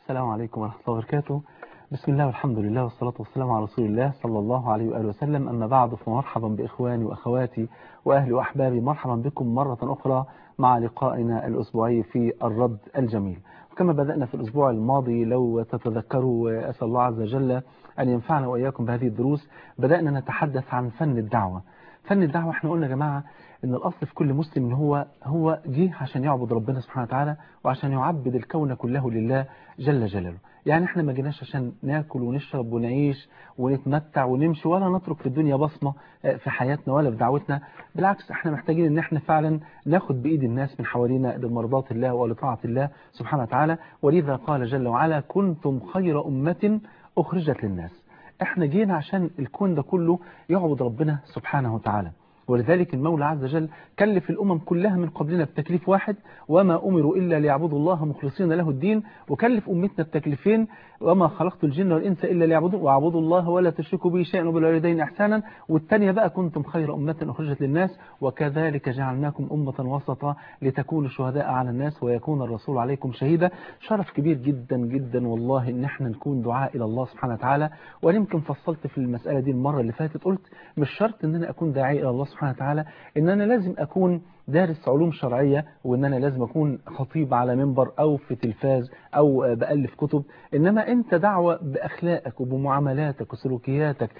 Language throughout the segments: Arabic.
السلام عليكم ورحمة الله وبركاته. بسم الله والحمد لله والصلاة والسلام على رسول الله صلى الله عليه وآله وسلم. أما بعد، فمرحبا بإخواني وأخواتي وأهلي وأحبابي، مرحبا بكم مرة أخرى مع لقائنا الأسبوعي في الرد الجميل. وكما بدأنا في الأسبوع الماضي لو تتذكروا، أسأل الله عز وجل أن ينفعنا وإياكم بهذه الدروس. بدأنا نتحدث عن فن الدعوة. فن الدعوة احنا قلنا يا جماعة ان الاصل في كل مسلم ان هو جه عشان يعبد ربنا سبحانه وتعالى، وعشان يعبد الكون كله لله جل جلاله. يعني احنا ما جيناش عشان ناكل ونشرب ونعيش ونتمتع ونمشي، ولا نترك في الدنيا بصمة في حياتنا ولا في دعوتنا. بالعكس، احنا محتاجين ان احنا فعلا ناخد بايد الناس من حوالينا لمرضاة الله ولطاعة الله سبحانه وتعالى. ولذا قال جل وعلا: كنتم خير أمة أخرجت للناس. احنا جينا عشان الكون ده كله يعبد ربنا سبحانه وتعالى. ولذلك المولى عز وجل كلف الأمم كلها من قبلنا بتكليف واحد: وما أمروا إلا ليعبدوا الله مخلصين له الدين. وكلف أمتنا بتكليفين: وما خلقت الجن والإنس إلا ليعبدوا واعبدوا الله ولا تشركوا به شيئا وبالوالدين إحسانا. والثانية بقى: كنتم خير أمة أخرجت للناس وكذلك جعلناكم أمة وسطا لتكونوا شهداء على الناس ويكون الرسول عليكم شهيدا. شرف كبير جدا جدا والله إن احنا نكون دعاء إلى الله سبحانه وتعالى. وأنا يمكن فصلت في المسألة دي المرة اللي فاتت، قلت مش شرط إن أنا أكون داعي إلى الله سبحانه وتعالى إن أنا لازم أكون دارس علوم شرعية، وإن أنا لازم أكون خطيب على منبر أو في تلفاز أو بألف كتب. إنما أنت دعوة بأخلاقك وبمعاملاتك وسلوكياتك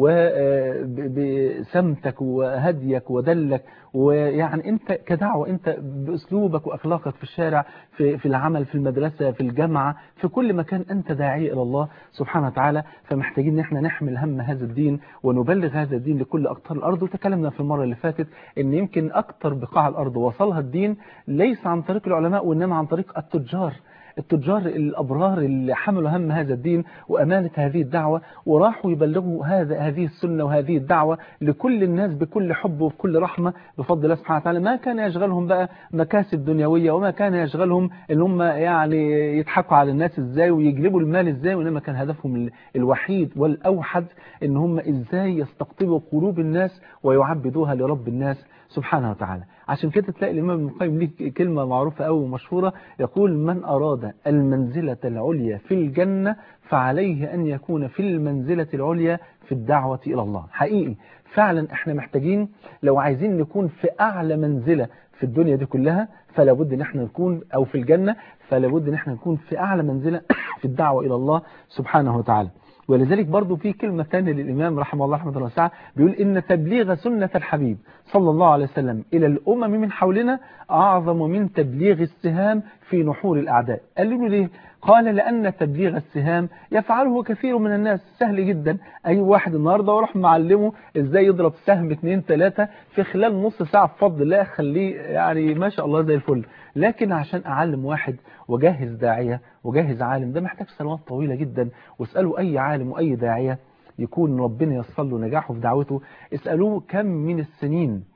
وبسمتك وهديك ودلك. ويعني أنت كدعوة، أنت بأسلوبك وأخلاقك في الشارع، في العمل، في المدرسة، في الجامعة، في كل مكان أنت داعي إلى الله سبحانه وتعالى. فمحتاجين إن احنا نحمل هم هذا الدين ونبلغ هذا الدين لكل أقطار الأرض. وتكلمنا في المرة اللي فاتت إن يمكن أكتر بقاع الأرض وصلها الدين ليس عن طريق العلماء، وإنما عن طريق التجار الأبرار اللي حملوا هم هذا الدين وأمانة هذه الدعوة، وراحوا يبلغوا هذه السنة وهذه الدعوة لكل الناس بكل حب وبكل رحمة بفضل الله سبحانه وتعالى. ما كان يشغلهم بقى مكاسب دنيوية، وما كان يشغلهم إن هم يعني يضحكوا على الناس إزاي ويجلبوا المال إزاي، وإنما كان هدفهم الوحيد والأوحد إن هم إزاي يستقطبوا قلوب الناس ويعبدوها لرب الناس سبحانه وتعالى. عشان كده تلاقي الإمام ابن القيم ليه كلمة معروفة أو مشهورة، يقول: من أراد المنزلة العليا في الجنة فعليه أن يكون في المنزلة العليا في الدعوة إلى الله. حقيقي فعلا احنا محتاجين لو عايزين نكون في أعلى منزلة في الدنيا دي كلها، فلا بد ان احنا نكون، أو في الجنة فلا بد ان احنا نكون في أعلى منزلة في الدعوة إلى الله سبحانه وتعالى. ولذلك برضو في كلمة ثانية للإمام رحمه الله رحمة الله واسعة، بيقول: إن تبليغ سنة الحبيب صلى الله عليه وسلم إلى الأمم من حولنا أعظم من تبليغ السهام في نحور الأعداء. قالوا له ليه؟ قال: لأن تبليغ السهام يفعله كثير من الناس، سهل جدا. أي واحد النهاردة وراح معلمه إزاي يضرب سهم 2 3 في خلال نص ساعة بفضل الله، خليه يعني ما شاء الله زي الفل. لكن عشان أعلم واحد وجهز داعية وجهز عالم، ده محتاج سنوات طويلة جدا. واسألوا أي عالم وأي داعية يكون ربنا ييسر له نجاحه في دعوته، اسألوه كم من السنين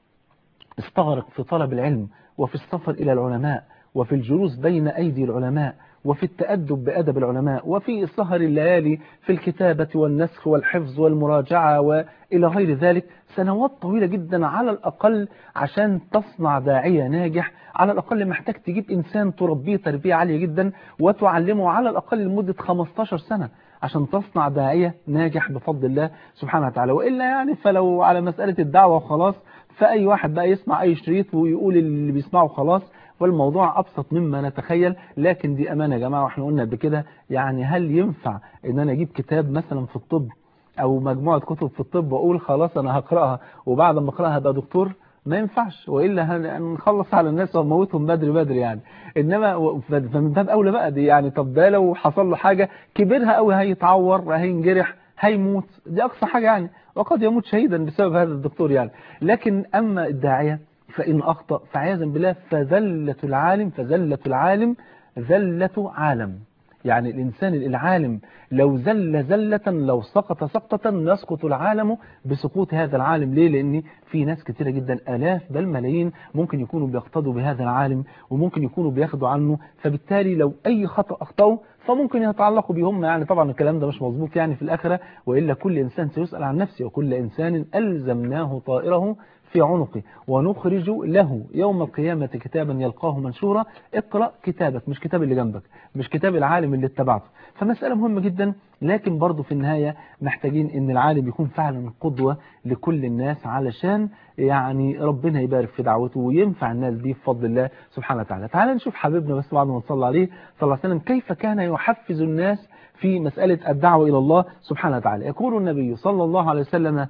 استغرق في طلب العلم وفي السفر إلى العلماء وفي الجلوس بين أيدي العلماء وفي التأدب بأدب العلماء وفي سهر الليالي في الكتابة والنسخ والحفظ والمراجعة وإلى غير ذلك. سنوات طويلة جدا على الأقل عشان تصنع داعية ناجح. على الأقل محتاج تجيب إنسان تربيه تربية عالية جدا وتعلمه على الأقل لمدة 15 سنة عشان تصنع داعية ناجح بفضل الله سبحانه وتعالى. وإلا يعني فلو على مسألة الدعوة وخلاص، فأي واحد بقى يسمع أي شريط ويقول اللي بيسمعه خلاص، والموضوع أبسط مما نتخيل. لكن دي أمانة يا جماعة، وإحنا قلنا بكده يعني هل ينفع إن أنا أجيب كتاب مثلا في الطب أو مجموعة كتب في الطب وأقول خلاص أنا هقرأها وبعد ما أقرأها هبقى دكتور؟ ما ينفعش، وإلا هنخلص على الناس ونموتهم بدري بدري يعني. إنما فمن باب أولى بقى دي يعني، طب ده لو حصل له حاجة كبرها قوي هيتعور هينجرح هيموت، دي أقصى حاجة يعني، وقد يموت شهيدا بسبب هذا الدكتور يعني. لكن أما الداعية فإن أخطأ فعياذا بالله فذلة العالم ذلة عالم. يعني الإنسان العالم لو زل زلة، لو سقط سقطة، يسقط العالم بسقوط هذا العالم. ليه؟ لأن في ناس كثيرة جدا، آلاف بل ملايين، ممكن يكونوا بيقتدوا بهذا العالم وممكن يكونوا بياخدوا عنه. فبالتالي لو أي خطأ أخطأوا فممكن يتعلقوا بهم يعني. طبعا الكلام ده مش مظبوط يعني في الآخرة، وإلا كل إنسان سيسأل عن نفسه، وكل إنسان ألزمناه طائره في عنقه ونخرج له يوم القيامة كتابا يلقاه منشورا. اقرأ كتابك، مش كتاب اللي جنبك، مش كتاب العالم اللي اتبعته. فمسألة مهمة جدا، لكن برضو في النهاية محتاجين ان العالم يكون فعلا قدوة لكل الناس، علشان يعني ربنا يبارك في دعوته وينفع الناس دي بفضل الله سبحانه وتعالى. تعال نشوف حبيبنا بس بعد ما نصلي عليه صلى الله عليه وسلم كيف كان يحفز الناس في مسألة الدعوة إلى الله سبحانه وتعالى. يقول النبي صلى الله عليه وسلم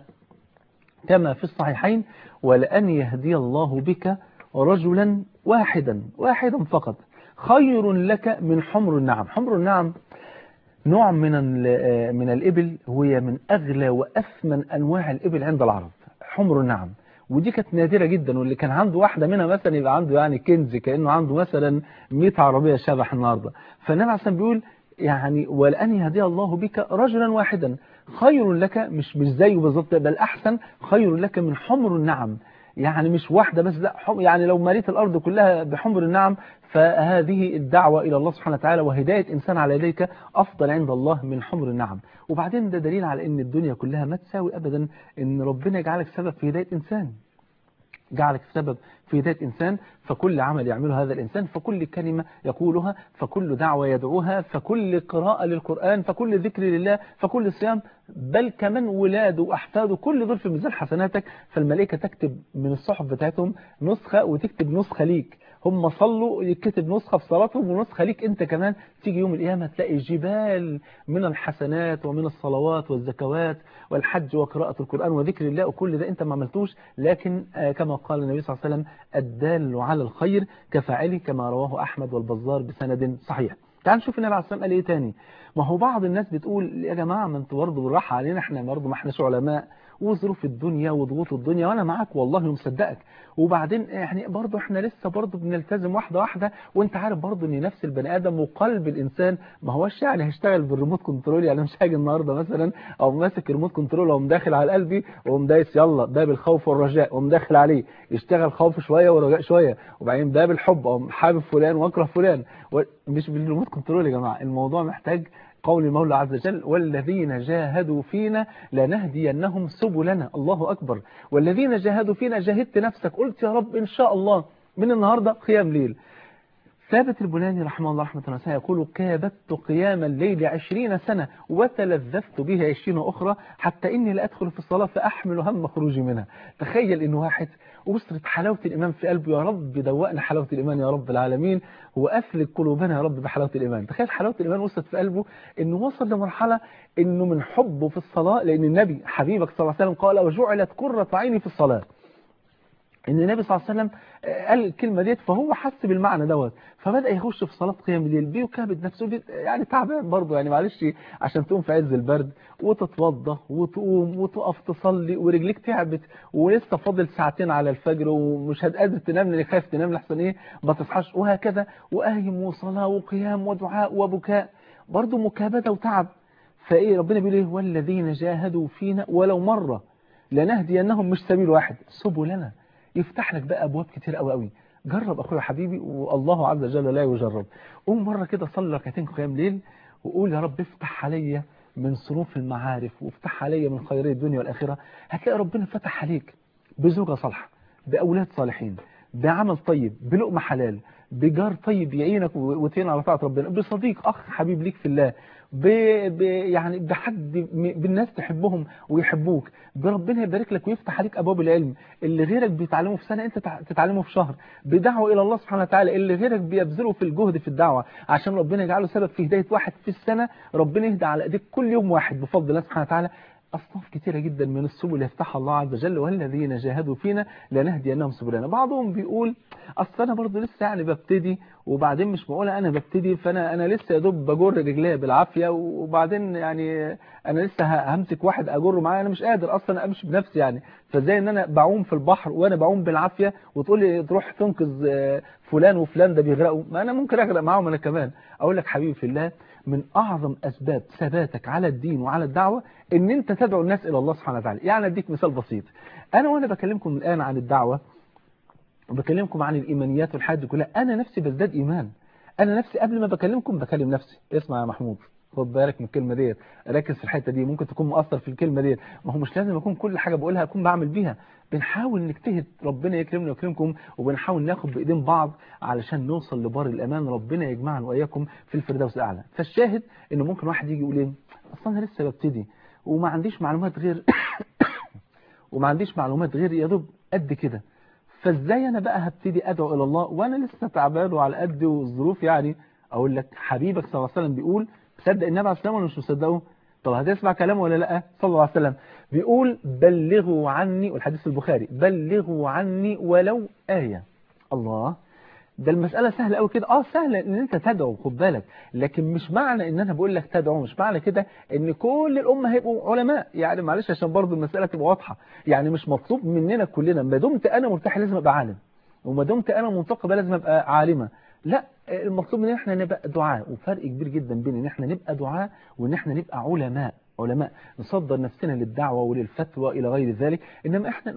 كما في الصحيحين: ولأن يهدي الله بك رجلا واحدا فقط خير لك من حمر النعم. حمر النعم نوع من الإبل، وهي من أغلى وأثمن أنواع الإبل عند العرب، حمر النعم. ودي كانت نادرة جدا، واللي كان عنده واحدة منها مثلا يبقى عنده يعني كنز، كأنه عنده مثلا 100 عربية شبح النهاردة. فالنبي عليه بيقول يعني ولأن يهدي الله بك رجلا واحدا خير لك، مش زيه بالظبط، بل أحسن، خير لك من حمر النعم. يعني مش واحدة بس، لا، يعني لو مليت الأرض كلها بحمر النعم، فهذه الدعوة إلى الله سبحانه وتعالى وهداية إنسان على يديك أفضل عند الله من حمر النعم. وبعدين ده دليل على أن الدنيا كلها ما تساوي أبدا أن ربنا يجعلك سبب في هداية إنسان، جعلك سبب في هداية إنسان. فكل عمل يعمله هذا الإنسان، فكل كلمة يقولها، فكل دعوة يدعوها، فكل قراءة للقرآن، فكل ذكر لله، فكل صيام، بل كمان ولاده وأحفاده، كل دول في ميزان حسناتك. فالملائكة تكتب من الصحف بتاعتهم نسخة وتكتب نسخة ليك، هم صلوا يكتب نسخة في صلاتهم ونسخة ليك انت كمان. تيجي يوم القيامة تلاقي جبال من الحسنات ومن الصلوات والزكوات والحج وقراءة القرآن وذكر الله، وكل ده انت ما عملتوش، لكن كما قال النبي صلى الله عليه وسلم: الدال على الخير كفاعله، كما رواه أحمد والبزار بسند صحيح. تعال نشوف النبي عليه الصلاة والسلام قال ايه تاني. ما هو بعض الناس بتقول يا جماعة ما انتوا برضه بالراحة علينا، احنا برضه ما احناش علماء، وظروف الدنيا وضغوط الدنيا، وانا معاك والله ومصدقك، وبعدين يعني برضه احنا لسه برضه بنلتزم واحده واحده، وانت عارف برضه ان نفس البني ادم وقلب الانسان ما هوش يعني هيشتغل بالريموت كنترول. يعني مش هاجي النهارده مثلا او ماسك الريموت كنترول وقوم داخل على قلبي وقوم دايس يلا باب الخوف والرجاء وقوم داخل عليه يشتغل خوف شويه ورجاء شويه، وبعدين باب الحب اقوم حابب فلان واكره فلان. مش بالريموت كنترول يا جماعه، الموضوع محتاج قول المولى عز وجل: والذين جاهدوا فينا لنهدينهم سبلنا. الله أكبر. والذين جاهدوا فينا، جاهدت نفسك، قلت يا رب إن شاء الله من النهاردة قيام ليل. ثابت البناني رحمه الله رحمة واسعة يقول: كابدت قيام الليل 20 سنة وتلذذت به 20 أخرى، حتى إني لأدخل في الصلاة فأحمل هم خروجي منها. تخيل إن واحد وصلت حلاوة الإيمان في قلبه، يا رب دوقنا حلاوة الإيمان يا رب العالمين، وأفلق قلوبنا يا رب بحلاوة الإيمان. تخيل حلاوة الإيمان وصلت في قلبه إنه وصل لمرحلة إنه من حبه في الصلاة، لأن النبي حبيبك صلى الله عليه وسلم قال: وجعلت قرة عيني في الصلاة. ان النبي صلى الله عليه وسلم قال الكلمه ديت، فهو حس بالمعنى دوت، فبدا يخش في صلاه قيام الليل بيكابد نفسه، يعني تعبان برضه، يعني معلش عشان تقوم في عز البرد وتتوضى وتقوم وتقف تصلي ورجليك تعبت ولسه فاضل ساعتين على الفجر ومش قادر تنام لان خايف تنام لحسن ايه ما تصحاش، وهكذا، وقايم وصلاه وقيام ودعاء وبكاء، برضه مكابده وتعب. فايه ربنا بيقول ايه؟ والذين جاهدوا فينا ولو مره لنهدينهم، مش سبيل واحد، سبلنا. يفتح لك بقى ابواب كتير قوي قوي. جرب اخويا حبيبي، والله عز وجل لا يجرب. قوم مره كده صلي ركعتين قيام ليل وقول: يا رب افتح عليا من صنوف المعارف وافتح عليا من خيري الدنيا والاخره. هتلاقي ربنا فتح عليك بزوجه صالحه، باولاد صالحين، بعمل طيب، بلقمه حلال، بجار طيب يعينك وتعين على طاعه ربنا، بصديق اخ حبيب ليك في الله، يعني بحد بالناس تحبهم ويحبوك، بربنا يبارك لك ويفتح عليك ابواب العلم اللي غيرك بيتعلمه في سنه انت تتعلمه في شهر، بدعوه الى الله سبحانه وتعالى اللي غيرك بيبذله في الجهد في الدعوه عشان ربنا يجعله سبب في هدايه واحد في السنه، ربنا يهدى على ايديك كل يوم واحد بفضل الله سبحانه وتعالى. أصناف كتيرة جدا من السبل يفتحها الله عز وجل: والذين جاهدوا فينا لنهدينهم سبلنا. بعضهم بيقول: أصل أنا برضه لسه يعني ببتدي، وبعدين مش معقولة أنا ببتدي فأنا لسه يا دوب بجر رجليا بالعافية، وبعدين يعني أنا لسه همسك واحد أجره معايا، أنا مش قادر أصلا أمشي بنفسي يعني، فازاي إن أنا بعوم في البحر وأنا بعوم بالعافية وتقول لي تروح تنقذ فلان وفلان ده بيغرقوا، ما أنا ممكن أغرق معاهم أنا كمان. أقول لك حبيبي في الله، من أعظم أسباب ثباتك على الدين وعلى الدعوة إن أنت تدعو الناس إلى الله سبحانه وتعالى. يعني أديك مثال بسيط، أنا وأنا بكلمكم الآن عن الدعوة وبكلمكم عن الإيمانيات والحاجات دي كلها، أنا نفسي بزداد إيمان، أنا نفسي قبل ما بكلمكم بكلم نفسي. اسمع يا محمود، خد بالك من الكلمة ديت، ركز في الحتة دي، ممكن تكون مؤثر في الكلمة ديت. ما هو مش لازم أكون كل حاجة بقولها أكون بعمل بيها، بنحاول نجتهد، ربنا يكرمنا ويكرمكم، وبنحاول ناخد بإيدين بعض علشان نوصل لبر الأمان. ربنا يجمعنا وإياكم في الفردوس الأعلى. فالشاهد إنه ممكن واحد يجي يقول إيه، أصلا أنا لسه ببتدي وما عنديش معلومات غير يا دوب قد كده، فازاي انا بقى هبتدي ادعو الى الله وانا لسه تعبان وعلى قد والظروف يعني؟ اقول لك حبيبك صلى الله عليه وسلم بيقول، تصدق النبي عليه السلام ولا مش مصدقه؟ طب هتسمع كلامه ولا لا؟ صلى الله عليه وسلم بيقول بلغوا عني، والحديث البخاري، بلغوا عني ولو آية. الله، ده المسألة سهلة قوي كده. سهلة ان انت تدعو، خد بالك، لكن مش معنى ان انا بقول لك تدعو مش معنى كده ان كل الامة هيبقوا علماء. يعني معلش عشان برضو المسألة تبقى واضحة، يعني مش مطلوب مننا كلنا ما دمت انا مرتاح لازم ابقى عالم، وما دمت انا منتقبة لازم ابقى عالمة. لا، المطلوب ان احنا نبقى دعاء، وفرق كبير جدا بين ان احنا نبقى دعاء وان احنا نبقى علماء نصدر نفسنا للدعوة وللفتوى الى غير ذلك. انما احنا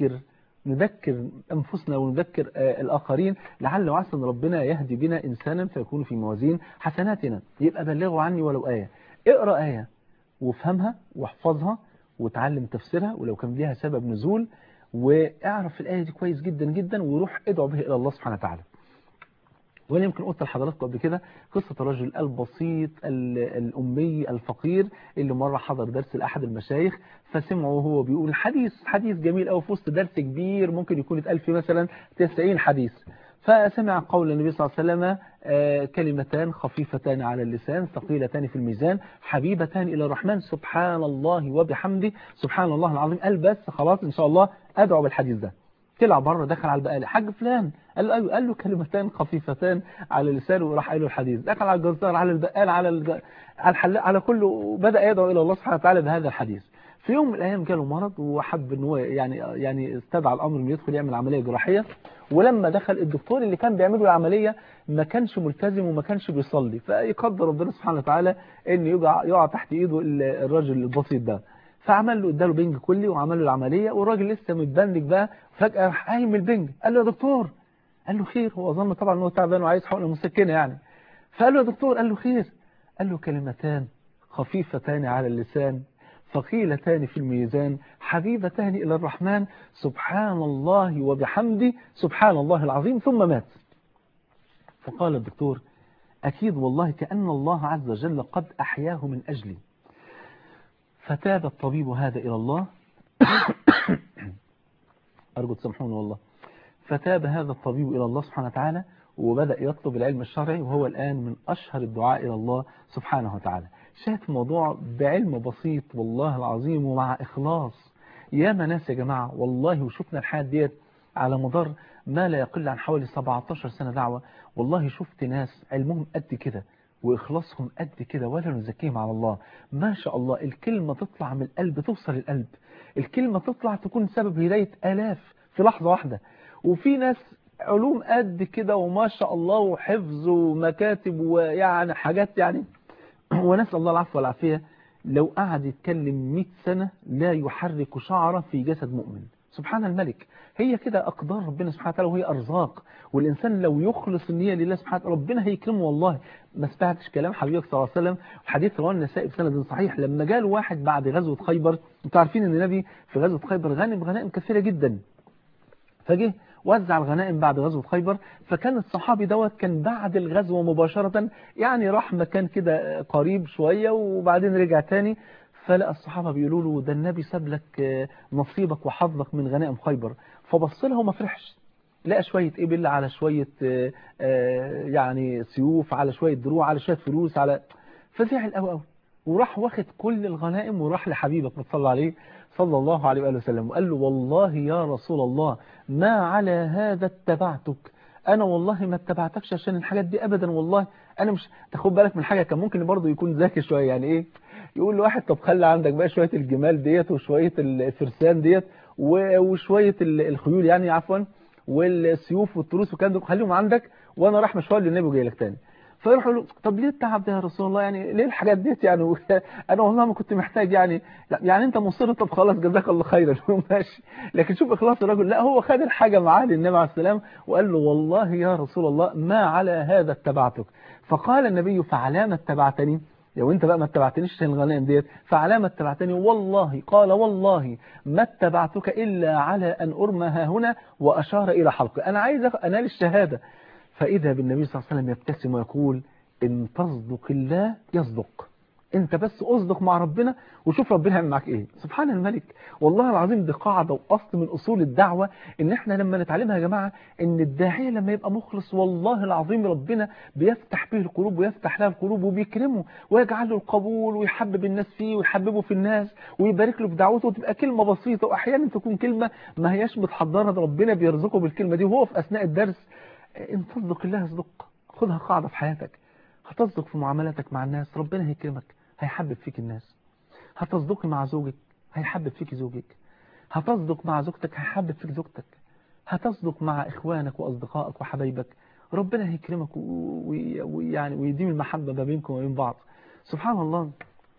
نذكر أنفسنا ونذكر الآخرين، لعل وعسى ان ربنا يهدي بنا إنسانا فيكون في موازين حسناتنا. يبقى بلغوا عني ولو آية. اقرأ آية وافهمها واحفظها وتعلم تفسيرها ولو كان ليها سبب نزول، واعرف الآية دي كويس جدا جدا وروح ادعو به إلى الله سبحانه وتعالى. وانا يمكن قلت لحضراتكم قبل كده قصة الرجل البسيط الأمي الفقير اللي مرة حضر درس لأحد المشايخ، فسمعه وهو بيقول حديث جميل أو في وسط درس كبير ممكن يكون اتقال فيه مثلا 90 حديث. فسمع قول النبي صلى الله عليه وسلم كلمتان خفيفتان على اللسان ثقيلتان في الميزان حبيبتان إلى الرحمن سبحان الله وبحمده سبحان الله العظيم. قال بس خلاص إن شاء الله أدعو بالحديث ده. طلع بره دخل على البقالة، حاج فلان، قال له ايوه، قال له كلمتان خفيفتان على لسانه وراح قال له الحديث. دخل على الجزار، على البقال، على الحلاق، على كله، بدأ يدعو الى الله سبحانه وتعالى بهذا الحديث. في يوم من الايام جاله مرض وحب ان هو يعني استدعى الامر انه يدخل يعمل عمليه جراحيه. ولما دخل الدكتور اللي كان بيعمل له العمليه ما كانش ملتزم وما كانش بيصلي، فيقدر ربنا سبحانه وتعالى ان يقع تحت ايده الراجل البسيط ده. فعمل له اداله بنج كلي وعمل له العمليه والراجل لسه متبنج بقى، فجاه راح قايم البنج. قال له يا دكتور، قال له خير. هو ظن طبعا ان هو تعبان وعايز حقنه مسكنه يعني. فقال له يا دكتور، قال له خير. قال له كلمتان خفيفتان على اللسان ثقيلتان في الميزان حبيبتان الى الرحمن سبحان الله وبحمده سبحان الله العظيم. ثم مات. فقال الدكتور اكيد والله كأن الله عز وجل قد احياه من اجلي. فتاب الطبيب هذا الى الله ارجو تسامحوني والله. فتاب هذا الطبيب إلى الله سبحانه وتعالى وبدأ يطلب العلم الشرعي، وهو الآن من أشهر الدعاء إلى الله سبحانه وتعالى. شاهد الموضوع بعلم بسيط والله العظيم ومع إخلاص. يا ناس يا جماعة والله، وشفنا الحياة ديت على مدار ما لا يقل عن حوالي 17 سنة دعوة. والله شفت ناس علمهم قد كده وإخلاصهم قد كده ولا نزكيهم على الله. ما شاء الله الكلمة تطلع من القلب توصل القلب، الكلمة تطلع تكون سبب هداية آلاف في لحظة واحدة. وفي ناس علوم قد كده وما شاء الله وحفظ ومكاتب ويعني حاجات يعني ونسأل الله العفو والعافية، لو قعد يتكلم 100 سنة لا يحرك شعرة في جسد مؤمن. سبحان الملك. هي كده أقدار ربنا سبحانه وتعالى وهي أرزاق، والإنسان لو يخلص النية لله سبحانه وتعالى ربنا هيكرمه. والله ما سمعتش كلام حبيبك صلى الله عليه وسلم في حديث رواه النسائي بسند صحيح، لما جاء واحد بعد غزوة خيبر. انتوا عارفين ان النبي في غزوة خيبر غنائم كثيرة جدا، فجه وزع الغنائم بعد غزوة خيبر. فكان الصحابي دوت كان بعد الغزوة مباشرة يعني راح مكان كده قريب شوية وبعدين رجع تاني. فلقى الصحابة بيقولوا له ده النبي ساب لك نصيبك وحظك من غنائم خيبر. فبص لها وما فرحش، لقى شوية إبل على شوية يعني سيوف على شوية دروع على شوية فلوس على، فزعل قوي قوي وراح واخد كل الغنائم وراح لحبيبك صلى عليه صلى الله عليه وآله وسلم وقال له والله يا رسول الله ما على هذا اتبعتك، أنا والله ما اتبعتكش عشان الحاجات دي أبدا. والله أنا مش تاخد بالك من حاجة، كان ممكن برضه يكون ذكي شوية يعني إيه، يقول لواحد طب خلي عندك بقى شوية الجمال ديت وشوية الفرسان ديت وشوية الخيول يعني عفوا والسيوف والتروس والكلام ده خليهم عندك وأنا راح مشوار للنبي وجاي لك تاني. فيروح يقول له طب ليه التعب ده يا رسول الله، يعني ليه الحاجات ديت يعني انا والله ما كنت محتاج يعني. لا يعني انت مصر، طب خلاص جزاك الله خيرا ماشي. لكن شوف اخلاص الرجل، لا هو خد الحاجه معاه للنبي عليه السلام وقال له والله يا رسول الله ما على هذا اتبعتك. فقال النبي فعلى ما اتبعتني، لو انت بقى ما اتبعتنيش عشان الغنائم ديت، فعلى ما اتبعتني والله، قال والله ما اتبعتك إلا على أن أرمى ها هنا، وأشار إلى حلقه، أنا عايز أنال الشهادة. فإذا بالنبي صلى الله عليه وسلم يبتسم ويقول إن تصدق الله يصدق، انت بس اصدق مع ربنا وشوف ربنا هيعمل معاك ايه. سبحان الملك. والله العظيم دي قاعده واصل من اصول الدعوه، ان احنا لما نتعلمها يا جماعه، ان الداعيه لما يبقى مخلص والله العظيم ربنا بيفتح به القلوب ويفتح لها القلوب وبيكرمه ويجعل له القبول ويحبب الناس فيه ويحببه في الناس ويبارك له في دعوته، وتبقى كلمه بسيطه واحيانا تكون كلمه ما هياش متحضره، ربنا بيرزقه بالكلمه دي وهو في اثناء الدرس. ان تصدق الله يصدق، خدها قاعده في حياتك. هتصدق في معاملاتك مع الناس ربنا هيكرمك، هيحبب فيك الناس. هتصدقي مع زوجك هيحبب فيك زوجك. هتصدق مع زوجتك هيحبب فيك زوجتك. هتصدق مع إخوانك وأصدقائك وحبايبك ربنا هيكرمك ويعني ويديم المحبة ما بينكم وبين بعض. سبحان الله.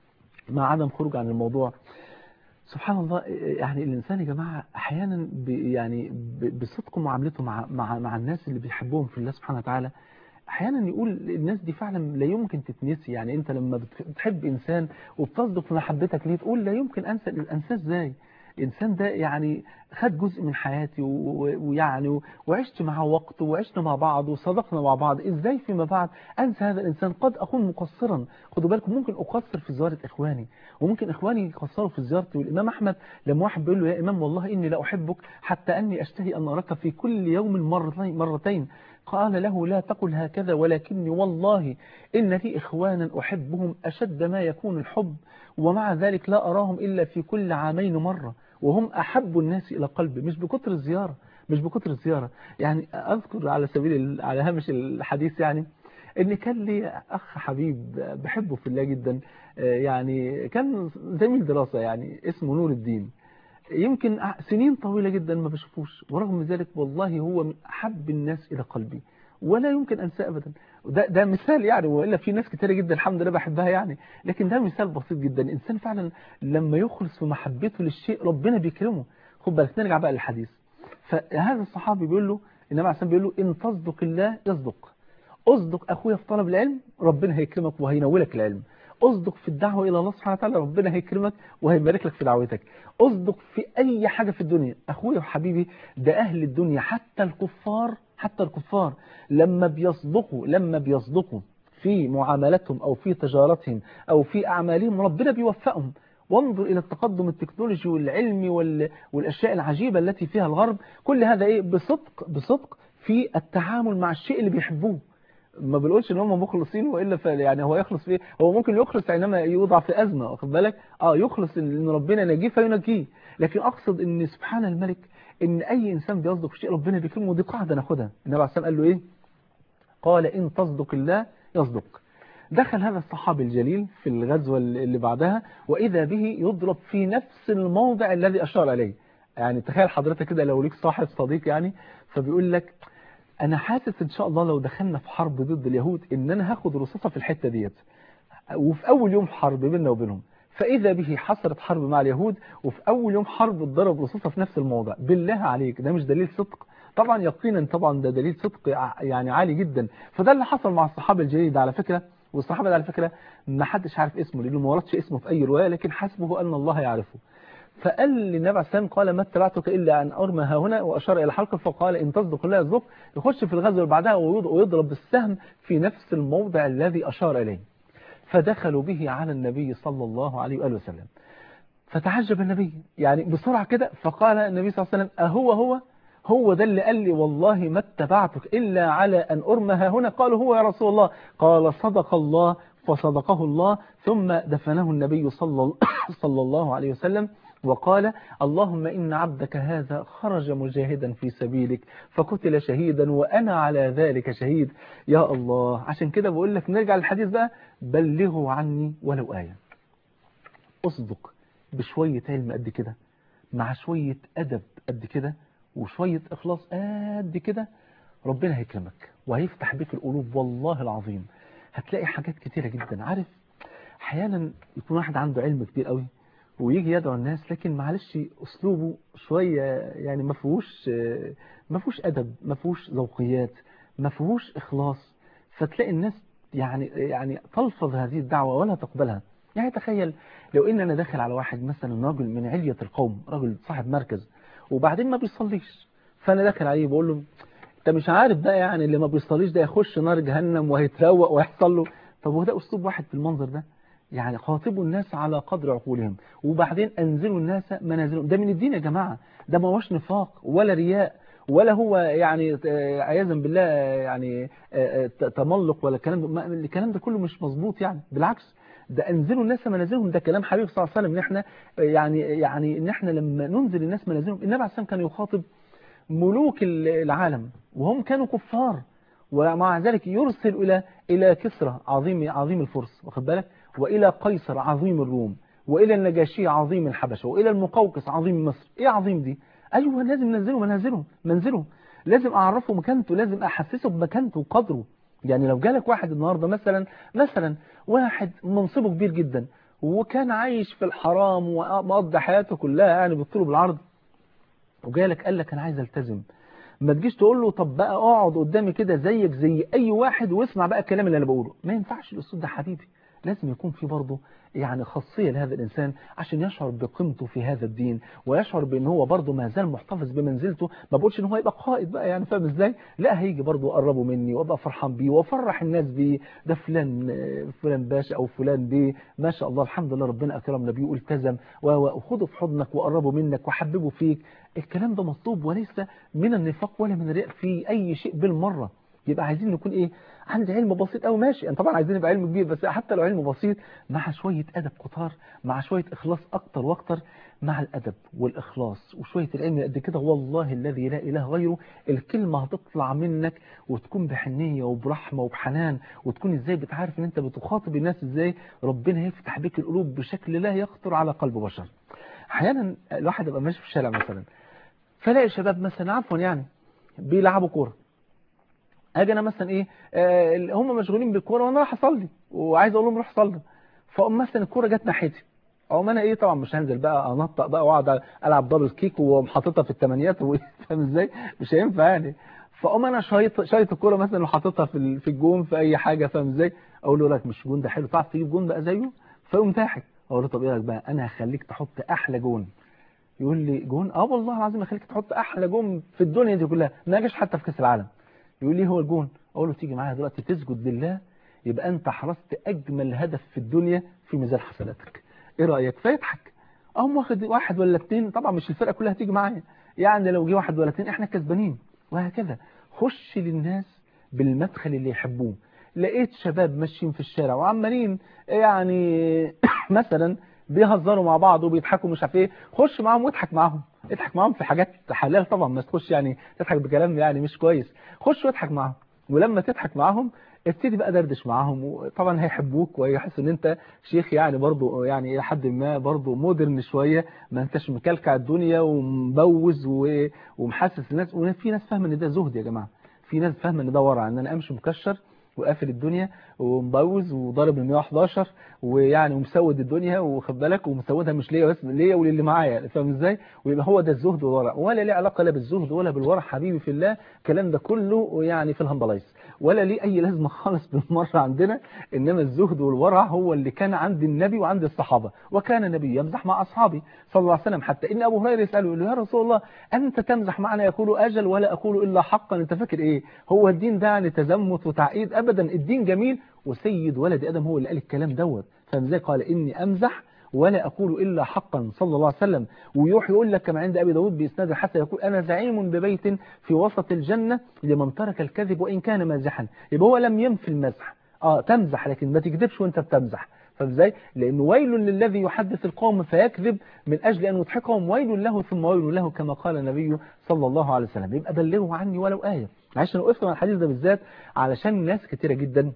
مع عدم خروج عن الموضوع، سبحان الله، يعني الإنسان يا جماعة أحيانا يعني بصدق معاملته مع الناس اللي بيحبهم في الله سبحانه وتعالى، احيانا يقول الناس دي فعلا لا يمكن تتنسي. يعني انت لما بتحب انسان وبتصدق في محبتك ليه، تقول لا يمكن انساه ازاي. الانسان ده يعني خد جزء من حياتي ويعني وعشت معاه وقت وعشنا مع بعض وصدقنا مع بعض، ازاي فيما بعد انسى هذا الانسان؟ قد اكون مقصرا، خدوا بالكم، ممكن اقصر في زيارة اخواني وممكن اخواني يقصروا في زيارتي. والامام احمد لما واحد بيقول له يا امام والله اني لا احبك حتى اني اشتهي ان اراك في كل يوم مرتين، قال له لا تقل هكذا، ولكني والله إن لي إخوانا أحبهم أشد ما يكون الحب، ومع ذلك لا أراهم إلا في كل عامين مرة، وهم أحب الناس إلى قلبي. مش بكتر الزيارة، مش بكتر الزيارة. يعني أذكر على سبيل على هامش الحديث يعني إن كان لي أخ حبيب بحبه في الله جدا، يعني كان زميل دراسة يعني اسمه نور الدين، يمكن سنين طويلة جدا ما بشوفوش، ورغم ذلك والله هو من أحب الناس إلى قلبي ولا يمكن أنساه أبدا. ده مثال يعني، وإلا في ناس كتيرة جدا الحمد لله بحبها يعني، لكن ده مثال بسيط جدا. الإنسان فعلا لما يخلص في محبته للشيء ربنا بيكرمه. خد بالك، نرجع بقى للحديث. فهذا الصحابي بيقول له، النبي عليه الصلاة والسلام بيقول له إن تصدق الله يصدق. اصدق أخويا في طلب العلم ربنا هيكرمك وهينولك العلم. اصدق في الدعوة إلى الله سبحانه وتعالى ربنا هيكرمك وهيبارك لك في دعوتك. اصدق في أي حاجة في الدنيا. أخويا وحبيبي، ده أهل الدنيا حتى الكفار، حتى الكفار لما بيصدقوا في معاملتهم أو في تجارتهم أو في أعمالهم ربنا بيوفقهم. وانظر إلى التقدم التكنولوجي والعلمي والأشياء العجيبة التي فيها الغرب، كل هذا إيه؟ بصدق في التعامل مع الشيء اللي بيحبوه. ما بنقولش ان هم مخلصين والا يعني هو يخلص في ايه؟ هو ممكن يخلص عندما يوضع في ازمه، واخد بالك؟ يخلص ان ربنا ينجيه فينجيه. لكن اقصد ان سبحان الملك، ان اي انسان بيصدق في شيء ربنا بيكرمه. ودي قاعده ناخدها. النبي عليه الصلاه والسلام قال له ايه؟ قال ان تصدق الله يصدق. دخل هذا الصحابي الجليل في الغزوه اللي بعدها، واذا به يضرب في نفس الموضع الذي اشار اليه. يعني تخيل حضرتك كده لو ليك صاحب صديق يعني، فبيقول لك انا حاسس ان شاء الله لو دخلنا في حرب ضد اليهود ان انا هاخد رصاصه في الحته ديت، وفي اول يوم حرب بيننا وبينهم، فاذا به حصلت حرب مع اليهود وفي اول يوم حرب اتضرب رصاصه في نفس الموضع. بالله عليك، ده مش دليل صدق؟ طبعا يقينا طبعا ده دليل صدق يعني عالي جدا. فده اللي حصل مع الصحابه الجليل ده على فكره. والصحابه ده على فكره ما حدش عارف اسمه لانه ما وردش اسمه في اي روايه، لكن حسبه ان الله يعرفه. فقال للنبي عليه السلام قال ما اتبعتك إلا أن أرمى ها هنا، وأشار إلى حلقه، فقال إن تصدق الله يصدق. يخش في الغزوة اللي بعدها ويضرب بالسهم في نفس الموضع الذي أشار إليه. فدخلوا به على النبي صلى الله عليه وآله وسلم، فتعجب النبي يعني بسرعة كده، فقال النبي صلى الله عليه وسلم هو ده اللي قال لي والله ما اتبعتك إلا على أن أرمى ها هنا؟ قالوا هو يا رسول الله. قال صدق الله، فصدقه الله. ثم دفنه النبي صلى الله عليه وسلم وقال اللهم إن عبدك هذا خرج مجاهدا في سبيلك فقتل شهيدا وأنا على ذلك شهيد. يا الله. عشان كده بقول لك نرجع للحديث بقى، بلغوا عني ولو آية. أصدق بشوية علم قد كده، مع شوية أدب قد كده، وشوية إخلاص قد كده، ربنا هيكرمك وهيفتح بك القلوب. والله العظيم هتلاقي حاجات كتيرة جدا. عارف أحيانا يكون واحد عنده علم كتير قوي ويجي يدعو الناس، لكن معلش أسلوبه شوية يعني ما فيهوش أدب، ما فيهوش ذوقيات، ما فيهوش إخلاص، فتلاقي الناس يعني تلفظ هذه الدعوة ولا تقبلها. يعني تخيل لو ان انا داخل على واحد مثلا رجل من علية القوم، رجل صاحب مركز، وبعدين ما بيصليش، فانا داخل عليه بقول له انت مش عارف ده يعني اللي ما بيصليش ده يخش نار جهنم وهيتروق ويحصل له. طب هو ده اسلوب واحد في المنظر ده؟ يعني خاطبوا الناس على قدر عقولهم، وبعدين انزلوا الناس منازلهم. ده من الدين يا جماعة، ده ما هوش نفاق ولا رياء ولا هو يعني عياذا بالله يعني تملق ولا الكلام ده. الكلام ده كله مش مظبوط يعني، بالعكس ده انزلوا الناس منازلهم. ده كلام حبيب صلى الله عليه وسلم، ان احنا يعني ان احنا لما ننزل الناس منازلهم. النبي عليه الصلاه والسلام كان يخاطب ملوك العالم وهم كانوا كفار، ومع ذلك يرسل الى كسرى عظيم الفرس، واخد بالك، والى قيصر عظيم الروم، والى النجاشي عظيم الحبشه، والى المقوقس عظيم مصر. ايه عظيم دي؟ ايوه لازم ننزله منزله، لازم اعرفه مكانته، لازم احسسه بمكانته وقدره. يعني لو جالك واحد النهارده مثلا واحد منصبه كبير جدا وكان عايش في الحرام ومقضي حياته كلها يعني بالطول بالعرض، وجالك قال لك انا عايز التزم، ما تجيش تقول له طب بقى اقعد قدامي كده زيك زي اي واحد واسمع بقى الكلام اللي انا بقوله. ما ينفعش الاسلوب ده حبيبي، لازم يكون في برضه يعني خاصية لهذا الإنسان عشان يشعر بقيمته في هذا الدين، ويشعر بأن هو برضه ما زال محتفظ بمنزلته. ما بقولش ان هو يبقى قائد بقى يعني، فاهم ازاي؟ لا، هيجي برضه يقربوا مني وابقى فرحان بيه وافرح الناس بيه، ده فلان باشا او فلان بيه ما شاء الله الحمد لله ربنا اكرمنا بيه والتزم، وخده في حضنك وقربه منك وحببه فيك. الكلام ده مطلوب وليس من النفاق ولا من الرياء في اي شيء بالمرة. يبقى عايزين نكون ايه؟ عندي علم بسيط قوي ماشي، يعني طبعا عايزين يبقى علم كبير، بس حتى لو علم بسيط مع شوية ادب كتار، مع شوية اخلاص اكتر واكتر. مع الادب والاخلاص وشوية العلم قد كده، والله الذي لا اله غيره الكلمة هتطلع منك وتكون بحنية وبرحمة وبحنان، وتكون ازاي بتعرف ان انت بتخاطب الناس ازاي. ربنا يفتح بك القلوب بشكل لا يخطر على قلب بشر. احيانا الواحد يبقى ماشي في الشارع مثلا، فلاقي شباب مثلا عفوا يعني بيلعبوا كوره، اجي انا مثلا ايه هم مشغولين بالكوره وانا رايح اصلي وعايز اقول لهم روح صلي، فاقوم مثلا الكوره جت ناحيتي، اقوم انا ايه طبعا مش هنزل بقى انطق بقى واقعد العب دبل كيك وحاططها في الثمانيات فاهم ازاي؟ مش هينفع يعني. فاقوم انا شايط الكوره مثلا وحاططها في الجون في اي حاجه، فاهم ازاي؟ اقول له لك مش جون ده حلو، تعرف تجيب جون بقى زيه؟ فيقوم ضاحك. اقول له طب ايه رايك بقى انا هخليك تحط احلى جون. يقول لي جون؟ اه والله العظيم هخليك تحط احلى جون في الدنيا دي كلها، ما جاش حتى في كاس العالم. يقول لي هو الجون؟ اقول له تيجي معايا دلوقتي تسجد لله، يبقى انت حرصت اجمل هدف في الدنيا في ميزان حسناتك. ايه رايك؟ فيضحك. اقوم واخد واحد ولا اتنين، طبعا مش الفرقه كلها هتيجي معايا يعني، لو جه واحد ولا اتنين احنا كسبانين، وهكذا. خش للناس بالمدخل اللي يحبوه. لقيت شباب ماشيين في الشارع وعمالين يعني مثلا بيهزروا مع بعض وبيضحكوا مش عارف ايه، خش معاهم واضحك معاهم، اضحك معاهم في حاجات حلال طبعا، ما تخش يعني تضحك بكلام يعني مش كويس، خش واضحك معاهم. ولما تضحك معاهم ابتدي بقى دردش معاهم، وطبعا هيحبوك وهيحس ان انت شيخ يعني برضو يعني الى حد ما برضو مودرن شويه، ما انتش مكلكع الدنيا ومبوز ومحسس الناس. وفي ناس فاهمه ان ده زهد يا جماعه، في ناس فاهمه ان ده ورع، ان انا امشي مكشر وقافل الدنيا ومبوز وضارب ال 111 ويعني ومسود الدنيا واخد بالك، ومسودها مش ليا بس، ليا وللي معايا، فاهم ازاي؟ ويبقى هو ده الزهد والورع، ولا ليه علاقه لا بالزهد ولا بالورع حبيبي في الله. الكلام ده كله يعني في الهمبلايز، ولا ليه اي لازمه خالص بالمره عندنا. انما الزهد والورع هو اللي كان عند النبي وعند الصحابه، وكان النبي يمزح مع اصحابه صلى الله عليه وسلم، حتى ان ابو هريره يساله يقول له يا رسول الله انت تمزح معنا؟ يقول اجل ولا اقول الا حقا. انت فاكر ايه هو الدين ده يعني تزمت وتعقيد؟ ابدا، الدين جميل، وسيد ولد ادم هو اللي قال الكلام دوت. فمزاي قال اني امزح ولا أقول إلا حقا صلى الله عليه وسلم. ويوحي يقول لك كما عند أبي داود بإسناد الحسن يقول أنا زعيم ببيت في وسط الجنة لمن ترك الكذب وإن كان مازحا. يبقى هو لم ينفي المزح، تمزح لكن ما تكذبش وانت بتمزح. فازاي؟ لأنه ويل للذي يحدث القوم فيكذب من أجل أن يضحكهم، ويل له ثم ويل له كما قال النبي صلى الله عليه وسلم. يبقى بلغوا عني ولو آية. عشان وقفت مع الحديث ده بالذات علشان ناس كتيرة جدا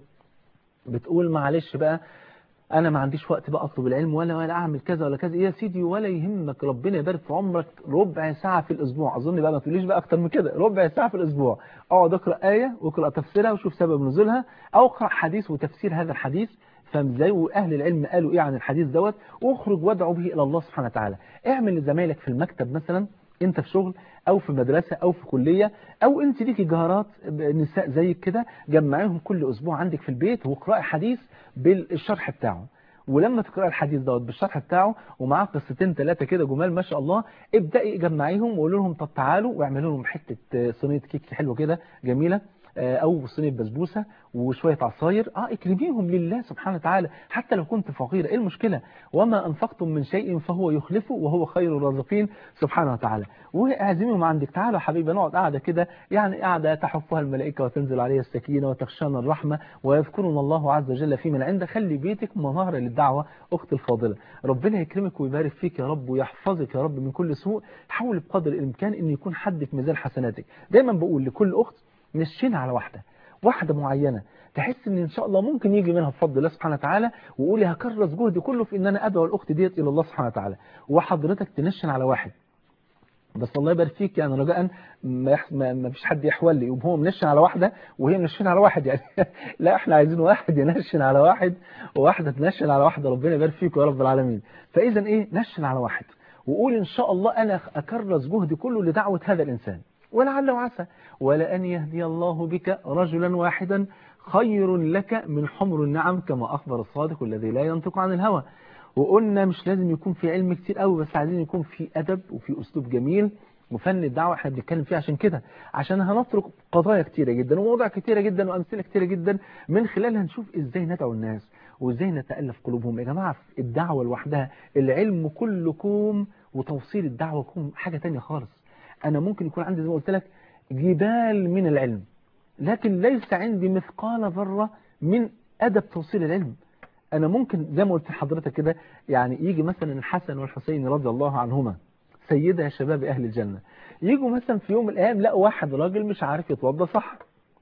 بتقول معلش بقى انا ما عنديش وقت بقى اطلب العلم ولا اعمل كذا ولا كذا. يا سيدي ولا يهمك، ربنا يبارك في عمرك، ربع ساعة في الاسبوع، اظن بقى ما تقوليش بقى اكتر من كده، ربع ساعة في الاسبوع اقعد اقرا آية واقرا تفسيرها وشوف سبب نزولها، او اقرا حديث وتفسير هذا الحديث، فاهم ازاي؟ واهل العلم قالوا ايه عن الحديث دوت، واخرج وادعو به الى الله سبحانه وتعالى. اعمل لزمايلك في المكتب مثلا انت في شغل او في مدرسة او في كلية، او انت ليكي جارات نساء زيك كده، جمعيهم كل اسبوع عندك في البيت واقرأي حديث بالشرح بتاعه. ولما تقرأ الحديث دوت بالشرح بتاعه ومعاه قصتين ثلاثة كده جمال ما شاء الله، ابدأي جمعيهم وقولوا لهم طب تعالوا واعملوا لهم حتة صينية كيك حلوة كده جميلة، او صينيه بسبوسه وشويه عصاير، اكرميهم لله سبحانه وتعالى حتى لو كنت فقير، ايه المشكله؟ وما انفقتم من شيء فهو يخلفه وهو خير الرازقين سبحانه وتعالى. واعزميهم عندك، تعالوا يا حبيبي نقعد قاعده كده، يعني قاعده تحفها الملائكه وتنزل عليها السكينه وتخشانا الرحمه ويذكرنا الله عز وجل في من عنده. خلي بيتك مناره للدعوه اختي الفاضله، ربنا يكرمك ويبارك فيك يا رب ويحفظك يا رب من كل سوء. حاول بقدر الامكان ان يكون حد في ميزان حسناتك. دايما بقول لكل اخت نشينا على واحدة معينة تحس ان شاء الله ممكن يجي منها بفضل الله سبحانه وتعالى، وقولي هكرس جهدي كله في ان انا ادعو الاخت ديت الى الله سبحانه وتعالى. وحضرتك تنشن على واحد بس الله يبارك فيك، يعني رجاء ما فيش حد يحول لي وهو منشن على واحدة وهي منشن على واحد يعني لا احنا عايزين واحد ينشن على واحد وواحدة تنشن على واحدة. ربنا يبارك فيك يا رب العالمين. فاذا ايه، نشن على واحد وقول ان شاء الله انا اكرس جهدي كله لدعوة هذا الانسان، ولعل وعسى ولأن يهدي الله بك رجلا واحدا خير لك من حمر النعم كما أخبر الصادق الذي لا ينطق عن الهوى. وقلنا مش لازم يكون في علم كتير قوي، بس عايزين يكون في أدب وفي أسلوب جميل. وفن الدعوة احنا بنتكلم فيه عشان كده، عشان هنطرق قضايا كتيرة جدا ومواضيع كتيرة جدا وأمثلة كتيرة جدا من خلالها نشوف ازاي ندعو الناس وازاي نتألف قلوبهم. يا جماعة الدعوة لوحدها، العلم كلكم وتوصيل الدعوة كلكم حاجة تانية خالص. أنا ممكن يكون عندي زي ما قلت لك جبال من العلم، لكن ليس عندي مثقال ذرة من أدب توصيل العلم. أنا ممكن زي ما قلت لحضرتك كده، يعني يجي مثلا الحسن والحسين رضي الله عنهما سيدة شباب أهل الجنة، يجوا مثلا في يوم من الأيام لقوا واحد راجل مش عارف يتوضى صح،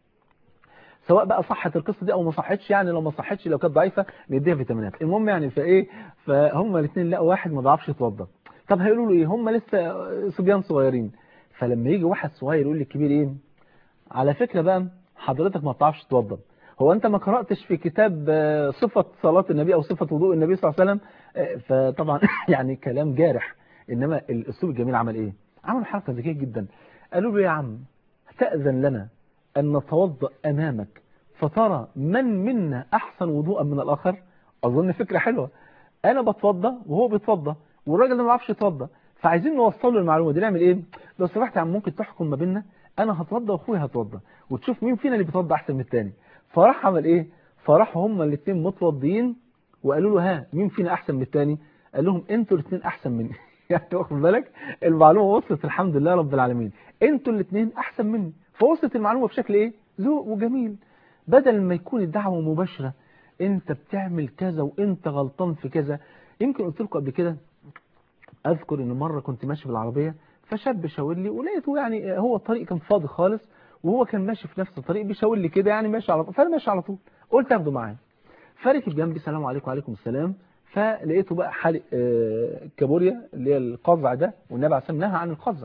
سواء بقى صحت القصة دي أو ما صحتش، يعني لو ما صحتش لو كانت ضعيفة نديها فيتامينات. المهم يعني فهم الاثنين لقوا واحد ما بيعرفش يتوضى. طب هيقولوا له إيه؟ هم لسه صبيان صغيرين. فلما يجي واحد صغير يقول للكبير إيه؟ على فكرة بقى حضرتك ما بتعرفش تتوضى، هو انت ما قرأتش في كتاب صفة صلاة النبي او صفة وضوء النبي صلى الله عليه وسلم؟ فطبعا يعني كلام جارح. انما الاسلوب الجميل عمل ايه؟ عمل حركة ذكية جدا. قالوا له يا عم تأذن لنا ان نتوضأ امامك فترى من منا احسن وضوءا من الاخر. اظن فكرة حلوة. انا بتوضى وهو بيتوضى والراجل ده ما بيعرفش يتوضى، فعايزين نوصل له المعلومة دي. نعمل ايه؟ لو سمحت يا عم ممكن تحكم ما بيننا، انا هتوضى واخويا هتوضى وتشوف مين فينا اللي بيتوضى احسن من الثاني. فراح عمل ايه؟ فراحوا هما الاثنين متوضيين وقالوا له ها مين فينا احسن من الثاني؟ قال لهم انتوا الاثنين احسن مني يعني واخد بالك المعلومه وصلت الحمد لله رب العالمين، انتوا الاثنين احسن مني. فوصلت المعلومه بشكل ايه؟ ذوق وجميل. بدل ما يكون الدعوه مباشره انت بتعمل كذا وانت غلطان في كذا. يمكن قلت لكم قبل كده، اذكر ان مره كنت ماشي بالعربيه فشاب شاور لي ولقيته، يعني هو الطريق كان فاضي خالص وهو كان ماشي في نفس الطريق بيشاور لي كده، يعني ماشي على طول، فانا ماشي على طول قلت اخده معايا. فركب جنبي السلام عليكم وعليكم السلام، فلقيته بقى حالق كابوريا اللي هي القزع ده، والنبي عليه الصلاه والسلام نهى عن القزع.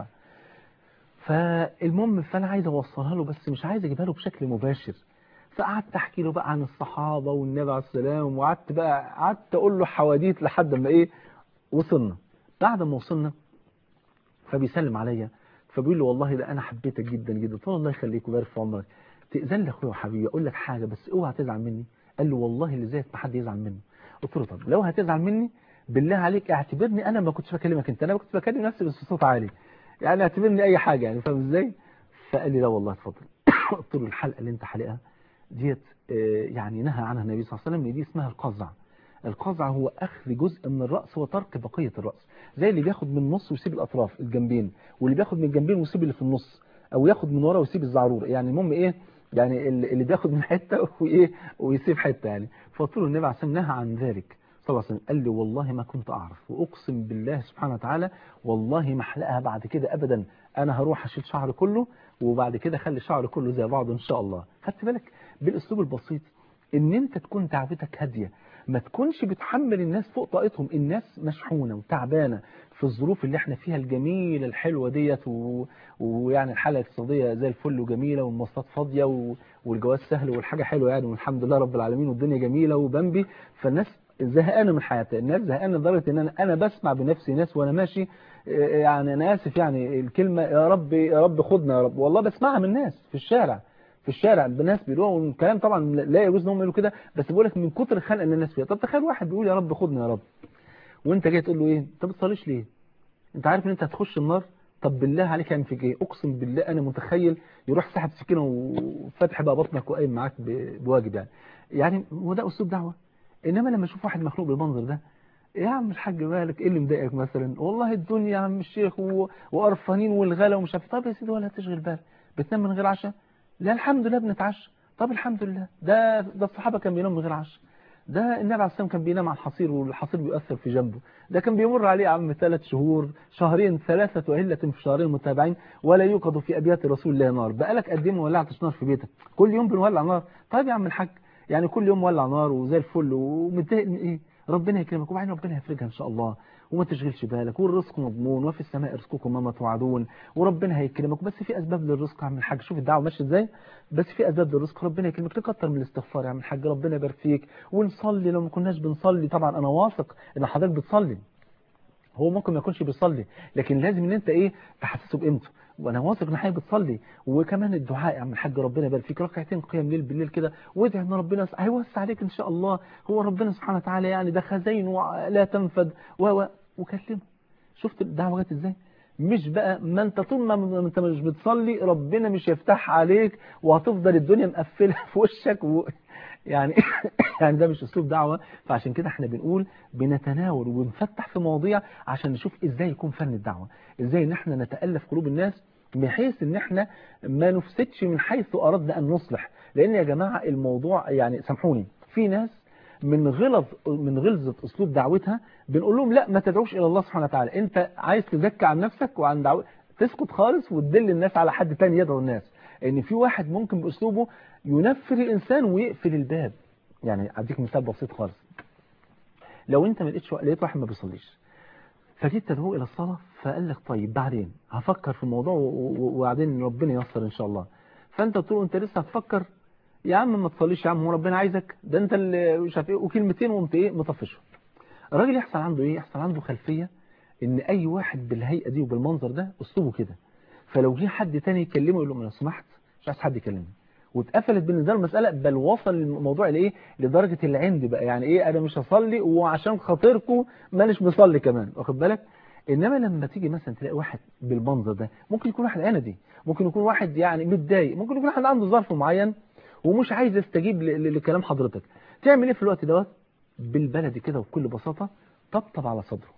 فالمهم فانا عايز اوصلها له بس مش عايز اجيبها له بشكل مباشر. فقعدت احكي له بقى عن الصحابه والنبي عليه السلام، قعدت اقول له حواديت لحد ما ايه وصلنا. بعد ما وصلنا فبيسلم عليا فبيقول له والله ده انا حبيتك جدا جدا. قلت له الله يخليك ويبارك في عمرك، تأذن لي اخويا وحبيبي اقول لك حاجه بس اوعى تزعل مني. قال له والله اللي زيك ما حد يزعل منه. قلت له طب لو هتزعل مني بالله عليك اعتبرني انا ما كنتش بكلمك انت، انا كنت بكلم نفسي بس بصوت عالي، يعني اعتبرني اي حاجه، يعني فاهم ازاي؟ فقال لي لا والله اتفضل. قلت له الحلقه اللي انت حلقها ديت يعني نهى عنها النبي صلى الله عليه وسلم، دي اسمها القزع. القزع هو أخذ جزء من الرأس وترك بقية الرأس، زي اللي بياخد من النص ويسيب الأطراف الجنبين، واللي بياخد من الجنبين ويسيب اللي في النص، أو ياخد من ورا ويسيب الزعرور. يعني المهم إيه، يعني اللي بياخد من حتة وإيه ويسيب حتة يعني. فقلت له النبي عليه الصلاة والسلام نهى عن ذلك صلى الله عليه وسلم. قال لي والله ما كنت أعرف، وأقسم بالله سبحانه وتعالى والله ما أحلقها بعد كده أبدا. أنا هروح أشيل شعري كله وبعد كده أخلي شعري كله زي بعضه إن شاء الله. خدت بالك بالأسلوب البسيط إن أنت تكون دعوتك هادية، ما تكونش بتحمل الناس فوق طاقتهم. الناس مشحونة وتعبانة في الظروف اللي احنا فيها الجميلة الحلوة ديت ويعني الحالة الاقتصادية زي الفل وجميلة والمواصلات فاضية والجواز سهل والحاجة حلوة يعني والحمد لله رب العالمين والدنيا جميلة وبمبي. فالناس زهقانه من حياتها، الناس زهقانه لدرجه ان انا بسمع بنفسي ناس وانا ماشي، يعني انا اسف يعني الكلمه، يا رب يا رب خدنا يا رب، والله بسمعها من ناس في الشارع، الناس بيقولوا الكلام طبعا لا يجوز انهم يقولوا كده، بس بقول لك من كتر الخنقه اللي الناس فيها. طب تخيل واحد بيقول يا رب خدنا يا رب، وانت جاي تقول له ايه؟ انت ما بتصليش ليه؟ انت عارف ان انت هتخش النار؟ طب بالله عليك هيعمل فيك ايه؟ اقسم بالله انا متخيل يروح ساحب سكينه وفتح بقى بطنك وقايم معاك بواجب يعني هو ده اسلوب دعوه؟ انما لما اشوف واحد مخلوق بالمنظر ده، يا عم الحاج مالك ايه اللي مضايقك مثلا؟ والله الدنيا يا عم الشيخ وقرفانين والغلا ومش عارف. طب يا سيدي ولا تشغل بالك، بتنام من غير عشاء؟ لا الحمد لله بنتعشى. طب الحمد لله، ده الصحابه كان بينام من غير عشاء، ده النبي عليه الصلاه والسلام كان بينام على الحصير والحصير بيؤثر في جنبه، ده كان بيمر عليه يا عم 3 شهور، شهرين، 3 أهلة في شهرين متابعين ولا يوقظ في ابيات رسول الله نار. بقالك قد ايه ما ولعتش نار في بيتك؟ كل يوم بنولع نار. طيب يا عم الحاج يعني كل يوم ولع نار وزي الفل ومتضايق من ايه؟ ربنا يكرمك وبعدين ربنا هيفرجها ان شاء الله، وما تشغلش بالك، والرزق مضمون، وفي السماء رزقكم وما توعدون، وربنا هيكرمك. بس في اسباب للرزق يا عم الحاج، شوف الدعوه ماشيه ازاي، بس في اسباب للرزق، ربنا يكرمك، تكتر من الاستغفار يا عم الحاج، ربنا يبارك فيك، ونصلي لو ما كناش بنصلي. طبعا انا واثق ان حضرتك بتصلي، هو ممكن ما يكونش بيصلي، لكن لازم ان انت ايه تحسسه بقيمته، وانا واثق ان حضرتك بتصلي. وكمان الدعاء يا عم الحاج، ربنا يبارك فيك، ركعتين قيام ليل بالليل كده، وادعي ان ربنا هيوسع عليك ان شاء الله. هو ربنا سبحانه وتعالى يعني ده خزين لا تنفد وكلمه. شفت الدعوه جت ازاي؟ مش بقى ما انت طول ما انت مش بتصلي ربنا مش يفتح عليك، وهتفضل الدنيا مقفله في وشك يعني يعني ده مش اسلوب دعوه. فعشان كده احنا بنقول بنتناول وبنفتح في مواضيع عشان نشوف ازاي يكون فن الدعوه، ازاي ان احنا نتالف قلوب الناس بحيث ان احنا ما نفسدش من حيث اردنا ان نصلح. لان يا جماعه الموضوع يعني سامحوني، في ناس من غلظه اسلوب دعوتها بنقول لهم لا ما تدعوش الى الله سبحانه وتعالى، انت عايز تزكي عن نفسك وعن دعوه تسكت خالص وتدل الناس على حد تاني يدعو الناس. ان في واحد ممكن باسلوبه ينفر الانسان ويقفل الباب. يعني اديك مثال بسيط خالص، لو انت ما لقيت واحد ما بيصليش فجيت تدعوه الى الصلاه، فقال لك طيب بعدين هفكر في الموضوع وبعدين ربنا ييسر ان شاء الله. فانت تقول انت لسه هتفكر؟ يا عم ما تصليش يا عم، هو ربنا عايزك؟ ده انت اللي مش عارف ايه، وكلمتين وقمت ايه مطفشه. الراجل يحصل عنده ايه؟ يحصل عنده خلفيه ان اي واحد بالهيئه دي وبالمنظر ده اسلوبه كده، فلو جه حد تاني يكلمه يقول له لو سمحت مش عايز حد يكلمني، واتقفلت بالنسبه له المساله. بل وصل الموضوع لايه؟ لدرجه العند بقى، يعني ايه انا مش هصلي وعشان خاطركم مانيش مصلي كمان، واخد بالك؟ انما لما تيجي مثلا تلاقي واحد بالمنظر ده، ممكن يكون واحد عندي، ممكن يكون واحد يعني متضايق، ممكن يكون واحد عنده ظرف معين ومش عايز يستجيب لكلام حضرتك، تعمل ايه في الوقت دوت؟ بالبلدي كده وبكل بساطه طبطب على صدره،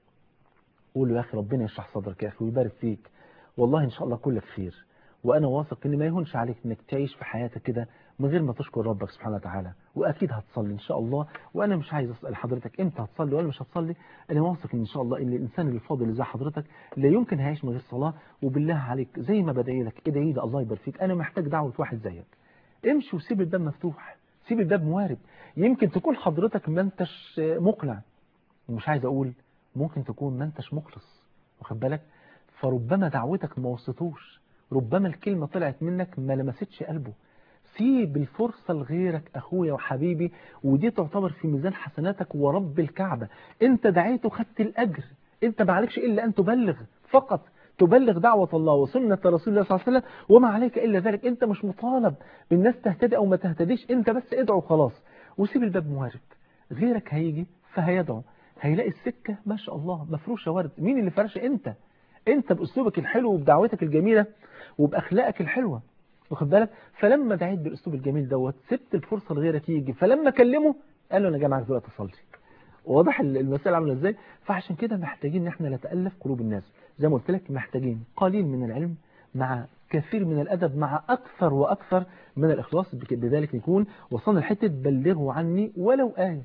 قول له يا اخي ربنا يشرح صدرك يا اخي ويبارك فيك، والله ان شاء الله كلك خير، وانا واثق ان ما يهونش عليك انك تعيش في حياتك كده من غير ما تشكر ربك سبحانه وتعالى، واكيد هتصلي ان شاء الله. وانا مش عايز اسال حضرتك امتى هتصلي ولا مش هتصلي، انا واثق ان شاء الله ان الانسان الفاضل اللي زي حضرتك لا يمكن هيعيش من غير صلاه. وبالله عليك زي ما بدعي لك ادعي لي الله يبارك فيك، انا محتاج دعوه واحد زيك. امشي وسيب الباب مفتوح، سيب الباب موارب. يمكن تكون حضرتك ما انتش مقنع، ومش عايز اقول ممكن تكون ما انتش مخلص، واخد بالك؟ فربما دعوتك ما وصلتوش، ربما الكلمة طلعت منك ما لمستش قلبه. سيب الفرصة لغيرك اخويا وحبيبي، ودي تعتبر في ميزان حسناتك ورب الكعبة. انت دعيت وخدت الاجر، انت ما عليكش الا ان تبلغ فقط، تبلغ دعوة الله وسنة رسول الله صلى الله عليه وسلم، وما عليك الا ذلك. انت مش مطالب بالناس تهتدي او ما تهتديش، انت بس ادعو خلاص، وسيب الباب موارب. غيرك هيجي فهيدعو، هيلاقي السكة ما شاء الله مفروشة ورد. مين اللي فرش؟ انت باسلوبك الحلو وبدعوتك الجميلة وباخلاقك الحلوة، واخد بالك؟ فلما دعيت بالاسلوب الجميل دوت سبت الفرصة لغيرك يجي، فلما كلمه قال له انا جاي معاك دلوقتي اصلي. واضح المسألة عامله ازاي؟ فعشان كده محتاجين ان احنا نتألف قلوب الناس، زي ما قلت لك محتاجين قليل من العلم مع كثير من الأدب مع أكثر وأكثر من الإخلاص، بذلك يكون وصلنا لحتة بلغوا عني ولو آية.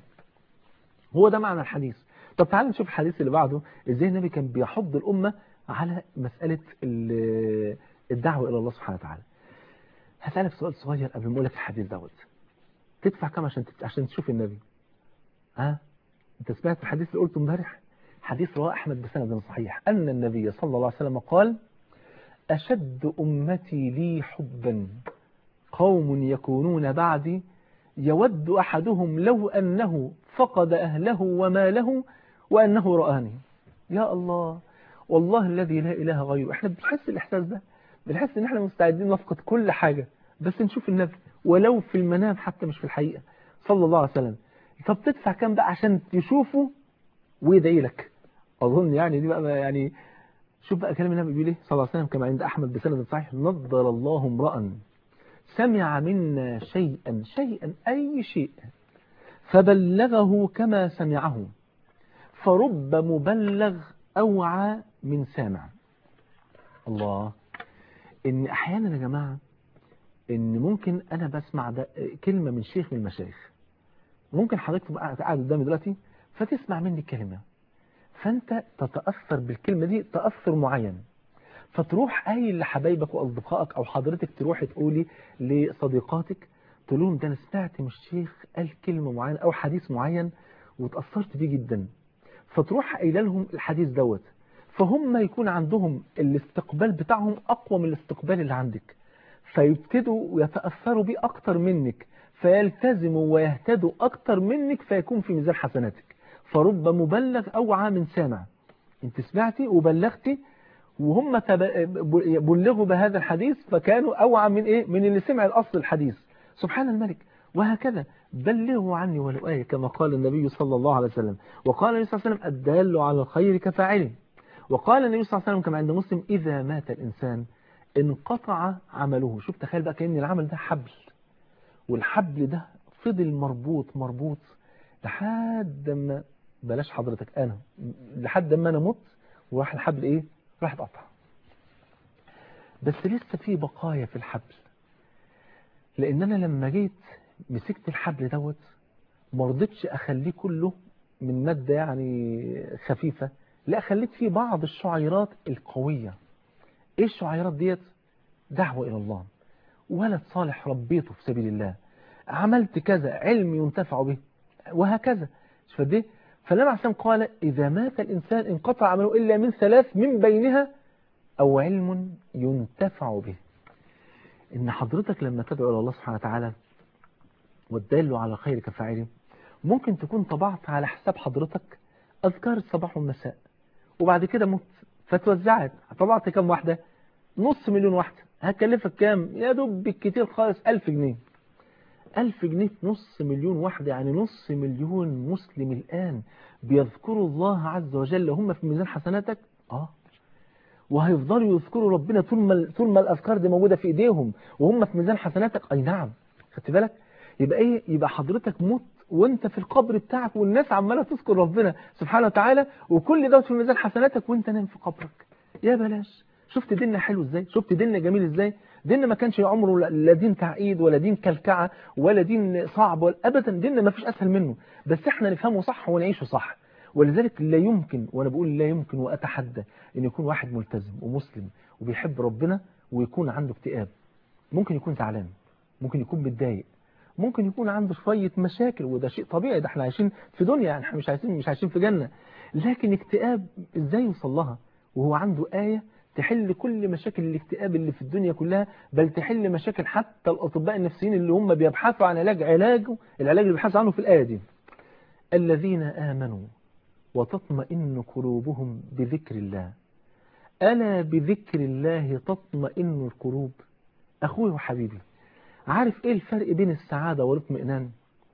هو ده معنى الحديث. طب تعال نشوف الحديث اللي بعده، ازاي النبي كان بيحض الأمة على مسألة الدعوة إلى الله سبحانه وتعالى. هسألك سؤال صغير قبل ما أقول لك الحديث دوت، تدفع كم عشان تشوف النبي؟ ها؟ أنت سمعت الحديث اللي قلته امبارح؟ حديث رواه أحمد بسند صحيح أن النبي صلى الله عليه وسلم قال: أشد أمتي لي حبا قوم يكونون بعدي يود أحدهم لو أنه فقد أهله وماله وأنه رآني. يا الله، والله الذي لا إله غيره. احنا بنحس الإحساس ده، بنحس ان احنا مستعدين نفقد كل حاجة بس نشوف النبي ولو في المنام حتى مش في الحقيقة صلى الله عليه وسلم. طب تدفع كام بقى عشان تشوفه ويدعي لك؟ أظن يعني دي بقى يعني شوف بقى كلام النبي بيقول ايه صلى الله عليه وسلم كما عند أحمد بسند صحيح: نضر الله امرأ سمع منا شيئا أي شيء فبلغه كما سمعه فرب مبلغ أوعى من سامع. الله، إن أحيانا يا جماعة إن ممكن أنا بسمع ده كلمة من شيخ من المشايخ، ممكن حضرتك تبقى قاعد قدامي دلوقتي فتسمع مني كلمة فأنت تتأثر بالكلمة دي تأثر معين، فتروح قايل لحبايبك وأصدقائك أو حضرتك تروحي تقولي لصديقاتك تقول لهم ده أنا سمعت من الشيخ قال كلمة معينة أو حديث معين وتأثرت بيه جدا، فتروح قايله لهم الحديث دوت، فهم يكون عندهم الاستقبال بتاعهم أقوى من الاستقبال اللي عندك، فيبتدوا يتأثروا بيه أكتر منك فيلتزموا ويهتدوا أكتر منك فيكون في ميزان حسناتك. فرب مبلغ أوعى من سامع. انت سمعتي وبلغتي وهم بلغوا بهذا الحديث فكانوا أوعى من إيه؟ من اللي سمع الأصل الحديث. سبحان الملك. وهكذا بلغوا عني ولو آية كما قال النبي صلى الله عليه وسلم. وقال النبي صلى الله عليه وسلم الدال على الخير كفاعله. وقال النبي صلى الله عليه وسلم كما عند مسلم إذا مات الإنسان انقطع عمله. شوف تخيل بقى كأن العمل ده حبل، والحبل ده فضل مربوط لحد ما بلاش حضرتك أنا لحد ما أنا مت وراح الحبل إيه؟ راح اتقطع. بس لسه في بقايا في الحبل، لأن أنا لما جيت مسكت الحبل دوت ما رضيتش أخليه كله من مادة يعني خفيفة، لا خليت فيه بعض الشعيرات القوية. إيه الشعيرات ديت؟ دعوة إلى الله، ولد صالح ربيته في سبيل الله، عملت كذا، علم ينتفع به، وهكذا. فدي فالنبي عليه الصلاة والسلام قال إذا مات الإنسان انقطع عمله إلا من ثلاث من بينها أو علم ينتفع به. إن حضرتك لما تدعو إلى الله سبحانه وتعالى والدال على خير كفاعله ممكن تكون طبعت على حساب حضرتك أذكار الصباح والمساء وبعد كده مت فتوزعت، طبعت كم واحدة؟ 500,000 واحدة. هتكلفك كام؟ يا دوب بالكتير خالص 1000 جنيه. 1000 جنيه في 500,000 واحدة، يعني 500,000 مسلم الآن بيذكروا الله عز وجل هم في ميزان حسناتك. وهيفضلوا يذكروا ربنا طول ما الأذكار دي موجودة في إيديهم وهم في ميزان حسناتك. أي نعم، خدت بالك؟ يبقى إيه؟ يبقى حضرتك مت وانت في القبر بتاعك والناس عمالة تذكر ربنا سبحانه وتعالى وكل ده في ميزان حسناتك وانت نايم في قبرك. يا بلاش. شفت ديننا حلو ازاي؟ شفت ديننا جميل ازاي؟ ديننا ما كانش عمره لا دين تعقيد ولا دين كلكعة ولا دين صعب ولا ابدا. ديننا ما فيش اسهل منه، بس احنا نفهمه صح ونعيشه صح. ولذلك لا يمكن، وانا بقول لا يمكن واتحدى ان يكون واحد ملتزم ومسلم وبيحب ربنا ويكون عنده اكتئاب. ممكن يكون زعلان، ممكن يكون متضايق، ممكن يكون عنده شوية مشاكل، وده شيء طبيعي، ده احنا عايشين في دنيا، يعني احنا مش عايشين في جنة. لكن اكتئاب ازاي يوصل لها وهو عنده آية تحل كل مشاكل الاكتئاب اللي في الدنيا كلها، بل تحل مشاكل حتى الأطباء النفسيين اللي هم بيبحثوا عن العلاج اللي بيبحثوا عنه في الآية دي. الذين آمنوا وتطمئن قلوبهم بذكر الله ألا بذكر الله تطمئن القلوب. أخوي وحبيبي، عارف ايه الفرق بين السعادة والاطمئنان؟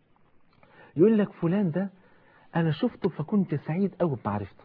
يقول لك فلان ده انا شفته فكنت سعيد قوي بمعرفته،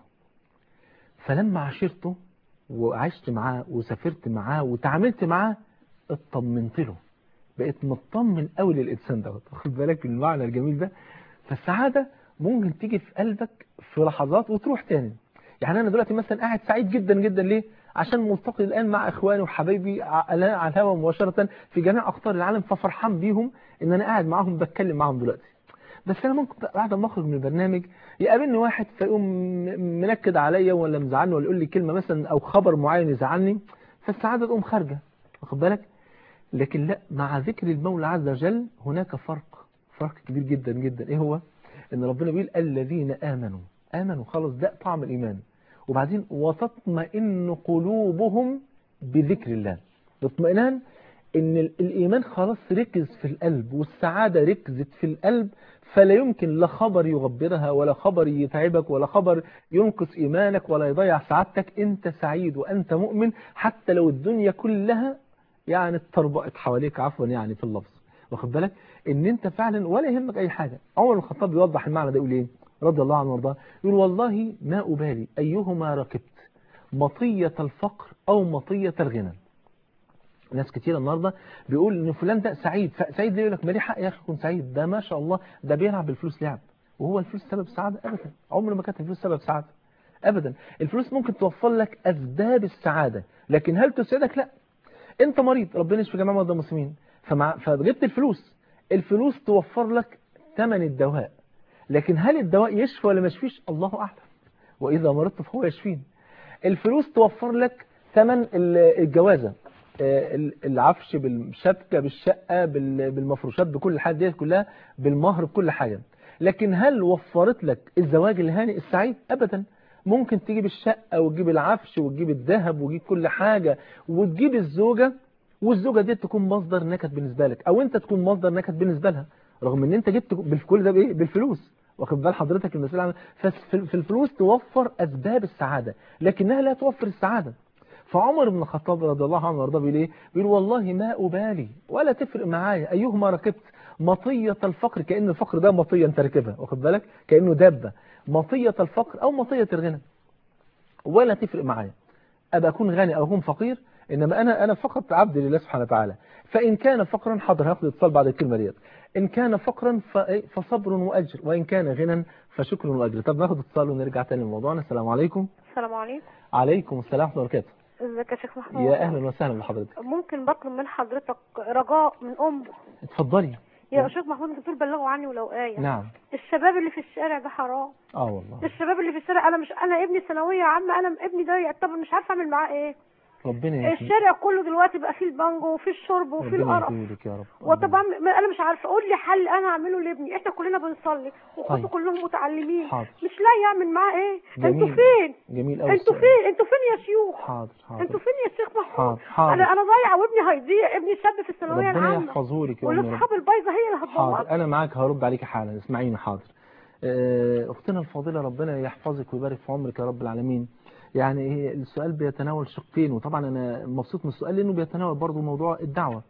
فلما عاشرته وعشت معاه وسافرت معاه وتعاملت معاه اطمنت له، بقيت مطمن قوي للإنسان ده. واخد بالك من المعنى الجميل ده؟ فالسعادة ممكن تيجي في قلبك في لحظات وتروح تاني. يعني أنا دلوقتي مثلا قاعد سعيد جدا جدا، ليه؟ عشان ملتقي الآن مع إخواني وحبايبي على الهواء مباشرة في جميع أقطار العالم، ففرحان بيهم إن أنا قاعد معاهم بتكلم معاهم دلوقتي. بس أنا ممكن بعد ما أخرج من البرنامج يقابلني واحد فيقوم منكد عليا ولا مزعلني ولا يقول لي كلمة مثلا أو خبر معين يزعلني، فالسعادة تقوم خارجة. واخد بالك؟ لكن لا، مع ذكر المولى عز وجل هناك فرق كبير جدا جدا. ايه هو؟ ان ربنا بيقول الذين آمنوا خلاص، ده طعم الإيمان. وبعدين وتطمئن قلوبهم بذكر الله. الاطمئنان ان الايمان خلاص ركز في القلب والسعادة ركزت في القلب، فلا يمكن لا خبر يغبرها ولا خبر يتعبك ولا خبر ينقص ايمانك ولا يضيع سعادتك. انت سعيد وانت مؤمن حتى لو الدنيا كلها يعني اتطربقت حواليك، عفوا يعني في اللفظ، واخد بالك ان انت فعلا ولا يهمك اي حاجة. عمر بن الخطاب يوضح المعنى ده يقول ايه رضي الله عنه وارضاه؟ يقول والله ما أبالي أيهما ركبت، مطية الفقر أو مطية الغنى. ناس كتير النهارده بيقول ان فلان ده سعيد، سعيد ليه؟ يقول لك ما ليه حق يا اخي يكون سعيد، ده ما شاء الله ده بيلعب بالفلوس لعب. وهو الفلوس سبب سعاده؟ ابدا، عمر ما كانت الفلوس سبب سعاده ابدا. الفلوس ممكن توفر لك اسباب السعاده، لكن هل تسعدك؟ لا. انت مريض، ربنا يشفي جميع مرضى المسلمين، فجبت الفلوس، الفلوس توفر لك ثمن الدواء، لكن هل الدواء يشفي ولا ما يشفيش؟ الله اعلم، واذا مرضت فهو يشفين. الفلوس توفر لك ثمن الجوازه، العفش بالشبكه بالشقه بالمفروشات بكل حاجه دي كلها، بالمهر بكل حاجه. لكن هل وفرت لك الزواج الهانئ السعيد؟ ابدا. ممكن تجيب الشقه وتجيب العفش وتجيب الذهب وتجيب كل حاجه وتجيب الزوجه، والزوجه دي تكون مصدر نكد بالنسبه لك، او انت تكون مصدر نكد بالنسبه لها، رغم ان انت جبت كل ده بايه؟ بالفلوس. واخد بال حضرتك المسألة؟ ففي الفلوس توفر أسباب السعادة لكنها لا توفر السعادة. فعمر بن الخطاب رضي الله عنه وارضاه بيقول ايه؟ بيقول والله ما أبالي ولا تفرق معايا أيهما ركبت، مطية الفقر، كأن الفقر ده مطية أنت راكبها، واخد بالك؟ كأنه دابة، مطية الفقر أو مطية الغنى، ولا تفرق معايا أبقى أكون غني أو أكون فقير، إنما أنا فقط عبد لله سبحانه وتعالى. فإن كان فقرا، حاضر هاخد اتصال بعد الكلمة ديت، إن كان فقرا فصبر وأجر، وإن كان غنى فشكر وأجر. طب ناخد اتصال ونرجع تاني لموضوعنا. السلام عليكم. السلام عليكم. عليكم السلام ورحمة الله وبركاته. ازيك يا شيخ محمود؟ يا أهلا وسهلا بحضرتك. ممكن بطلب من حضرتك رجاء من اتفضلي. يا شيخ محمود، انت بتقول بلغوا عني ولو آية. نعم. الشباب اللي في الشارع ده حرام. والله. الشباب اللي في الشارع، انا ابني ثانويه عامه، انا ابني ده يعتبر مش عارفه اعمل معاه ايه. ربنا يهديك. الشارع كله دلوقتي بقى فيه البانجو وفيه الشرب وفيه القرف. ربنا يهديك يا رب. وطبعا انا مش عارفه، قول لي حل انا اعمله لابني. احنا كلنا بنصلي واخواته كلهم متعلمين. حاضر. مش لاقي اعمل معاه ايه. جميل. انتوا فين؟ جميل قوي. انتوا فين؟ انتوا فين يا شيوخ؟ حاضر. انتوا فين يا شيخ محمود؟ حاضر. انا ضايعه وابني هيضيع، ابني شاب في الثانويه العامه. ربنا يحفظه لك يا امي. والاصحاب البايظه هي اللي هتدمر. حاضر، انا معاك، هرد عليك حالا، اسمعيني. حاضر. اختنا الفاضله، ربنا يحفظك ويبارك في عمرك يا رب العالمين. يعني السؤال بيتناول شقين، وطبعا انا مبسوط من السؤال لانه بيتناول برضه موضوع الدعوه.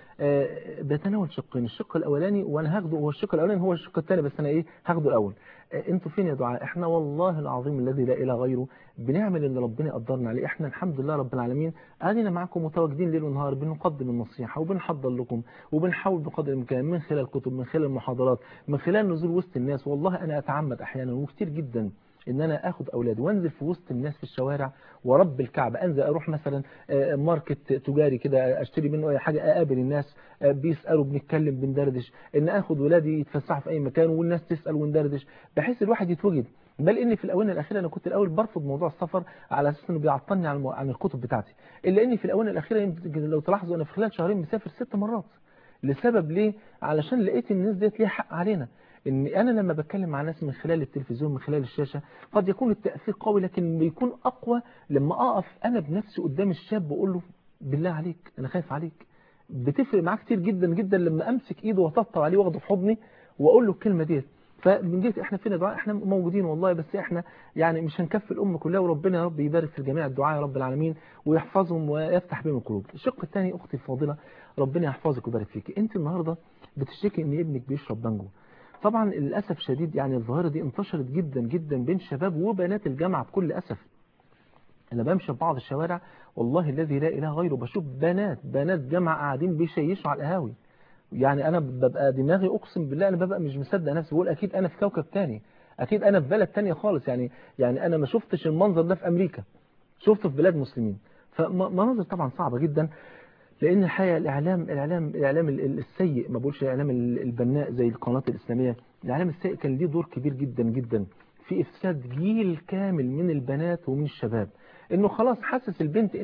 بيتناول شقين، الشق الاولاني وانا هاخده، هو الشق الاولاني هو الشق الثاني، بس انا هاخده الاول. انتوا فين يا دعاء؟ احنا والله العظيم الذي لا اله غيره بنعمل اللي ربنا قدرنا عليه. احنا الحمد لله رب العالمين قاعدين معاكم متواجدين ليل ونهار، بنقدم النصيحه وبنحضر لكم وبنحاول بقدر الامكان من خلال الكتب، من خلال المحاضرات، من خلال نزول وسط الناس. والله انا اتعمد احيانا وكتير جدا ان انا اخد اولادي وانزل في وسط الناس في الشوارع، ورب الكعبه انزل اروح مثلا ماركت تجاري كده اشتري منه اي حاجه، اقابل الناس بيسالوا، بنتكلم، بندردش، ان اخد ولادي يتفسحوا في اي مكان والناس تسال وندردش، بحيث الواحد يتوجد. بل ان في الاونه الاخيره انا كنت الاول برفض موضوع السفر على اساس انه بيعطلني عن الكتب بتاعتي، الا اني في الاونه الاخيره لو تلاحظوا انا في خلال شهرين مسافر 6 مرات. لسبب ليه؟ علشان لقيت الناس ديت ليها حق علينا. ان انا لما بتكلم مع ناس من خلال التلفزيون، من خلال الشاشة، قد يكون التأثير قوي، لكن بيكون اقوى لما اقف انا بنفسي قدام الشاب واقول له بالله عليك انا خايف عليك. بتفرق معاه كتير جدا جدا لما امسك ايده واطبطب عليه واخده في حضني واقول له الكلمة ديت. فمن جهه احنا فين يا دعاء؟ احنا موجودين والله، بس احنا يعني مش هنكفي الامه كلها، وربنا يا رب يبارك في جميع الدعاء يا رب العالمين ويحفظهم ويفتح بهم القلوب. الشق الثاني اختي الفاضله، ربنا يحفظك ويبارك فيك، انت النهارده بتشتكي ان ابنك بيشرب بانجو. طبعا للاسف شديد يعني الظاهره دي انتشرت جدا جدا بين شباب وبنات الجامعه بكل اسف. انا بمشي في بعض الشوارع والله الذي لا اله غيره بشوف بنات جامعه قاعدين بيشيشوا على القهاوي. يعني انا ببقى دماغي اقسم بالله انا ببقى مش مصدق نفسي، بقول اكيد انا في كوكب تاني، اكيد انا في بلد تانية خالص. يعني انا ما شفتش المنظر ده في امريكا، شفته في بلاد مسلمين. فمناظر طبعا صعبه جدا، لان الحقيقه الاعلام السيء، ما بقولش الاعلام البناء زي القناه الاسلاميه، الاعلام السيء كان ليه دور كبير جدا جدا في افساد جيل كامل من البنات ومن الشباب، انه خلاص حسس البنت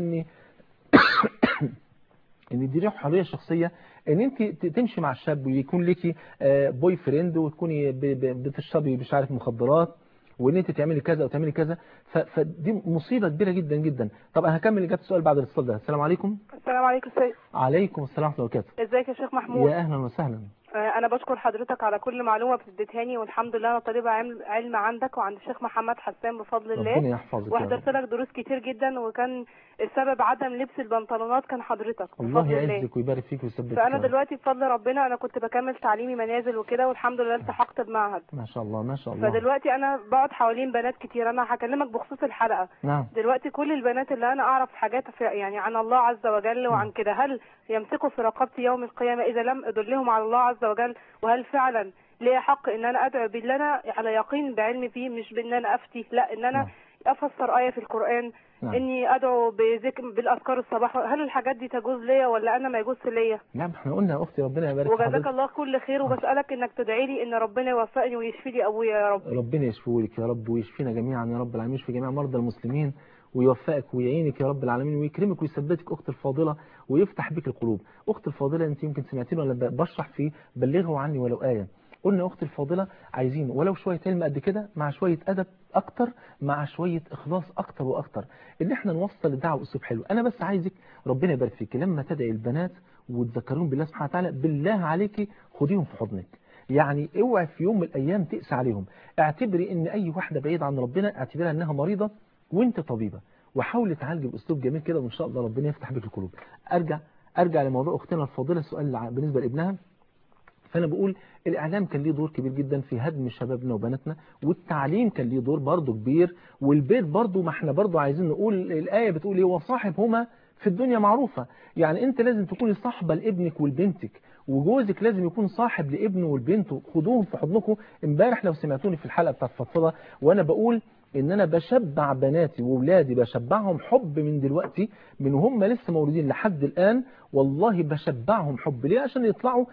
ان دي روح حريه شخصيه، ان انت تمشي مع الشاب ويكون ليكي بوي فريند وتكوني بتشربي مش عارف مخدرات وان انت تعملي كذا وتعملي كذا، فدي مصيبه كبيره جدا جدا. طب انا هكمل اجابه السؤال بعد الاتصال ده. السلام عليكم. السلام عليكم سيد. عليكم السلام ورحمه الله وبركاته. ازيك يا شيخ محمود؟ يا اهلا وسهلا. انا بشكر حضرتك على كل معلومه بتديتهاني، والحمد لله انا طالبه علم عندك وعند الشيخ محمد حسان بفضل الله. ربنا يحفظك. وحضرت لك دروس كتير جدا، وكان السبب عدم لبس البنطلونات كان حضرتك الله يعزك ويبارك فيك ويثبتك. فانا دلوقتي بفضل ربنا انا كنت بكمل تعليمي منازل وكده، والحمد لله التحقت بمعهد. ما شاء الله ما شاء الله. فدلوقتي انا بقعد حوالين بنات كتير. انا هكلمك بخصوص الحلقه. نعم. دلوقتي كل البنات اللي انا اعرف حاجات يعني عن الله عز وجل وعن كده، هل يمسكوا في رقبتي يوم القيامه اذا لم ادلهم على الله عز وجل؟ وهل فعلا ليه حق ان انا ادعو باللي انا على يقين بعلمي فيه، مش بان انا افتي، لا ان انا افسر ايه في القران، اني ادعو بالاذكار الصباح؟ هل الحاجات دي تجوز ليا ولا انا ما يجوز ليا؟ لا احنا قلنا يا اختي ربنا يبارك فيك وجزاك الله كل خير، وبسالك انك تدعي لي ان ربنا يوفقني ويشفي لي ابويا يا رب. ربنا يشفيك يا رب ويشفينا جميعا يا رب العالمين، يشفي جميع مرضى المسلمين ويوفقك ويعينك يا رب العالمين ويكرمك ويثبتك اختي الفاضله ويفتح بك القلوب. اختي الفاضله انت يمكن سمعتيني ولا بشرح فيه بلغه عني ولو ايه. قلنا اختي الفاضله عايزين ولو شويه علم قد كده مع شويه ادب اكتر مع شويه اخلاص اكتر واكتر، ان احنا نوصل الدعوه باسلوب حلو. انا بس عايزك ربنا يبارك فيك لما تدعي البنات وتذكرون بالله سبحانه وتعالى بالله عليكي خديهم في حضنك. يعني اوعي في يوم من الايام تقسى عليهم. اعتبري ان اي واحده بعيده عن ربنا اعتبرها انها مريضه وانت طبيبه، وحاولي تعالجي باسلوب جميل كده وان شاء الله ربنا يفتح بك القلوب. ارجع لموضوع اختنا الفاضله السؤال بالنسبه لابنها. فأنا بقول الإعلام كان ليه دور كبير جدا في هدم شبابنا وبناتنا، والتعليم كان ليه دور برضه كبير، والبيت برضه ما احنا برضه عايزين نقول الآية بتقول ايه وصاحبهما في الدنيا معروفة. يعني أنت لازم تكوني صاحبة لابنك ولبنتك، وجوزك لازم يكون صاحب لابنه ولبنته، خدوهم في حضنكم. امبارح لو سمعتوني في الحلقة بتاعت فضفضة وأنا بقول ان انا بشبع بناتي واولادي، بشبعهم حب من دلوقتي من هم لسه مولودين لحد الان، والله بشبعهم حب. ليه؟ عشان يطلعوا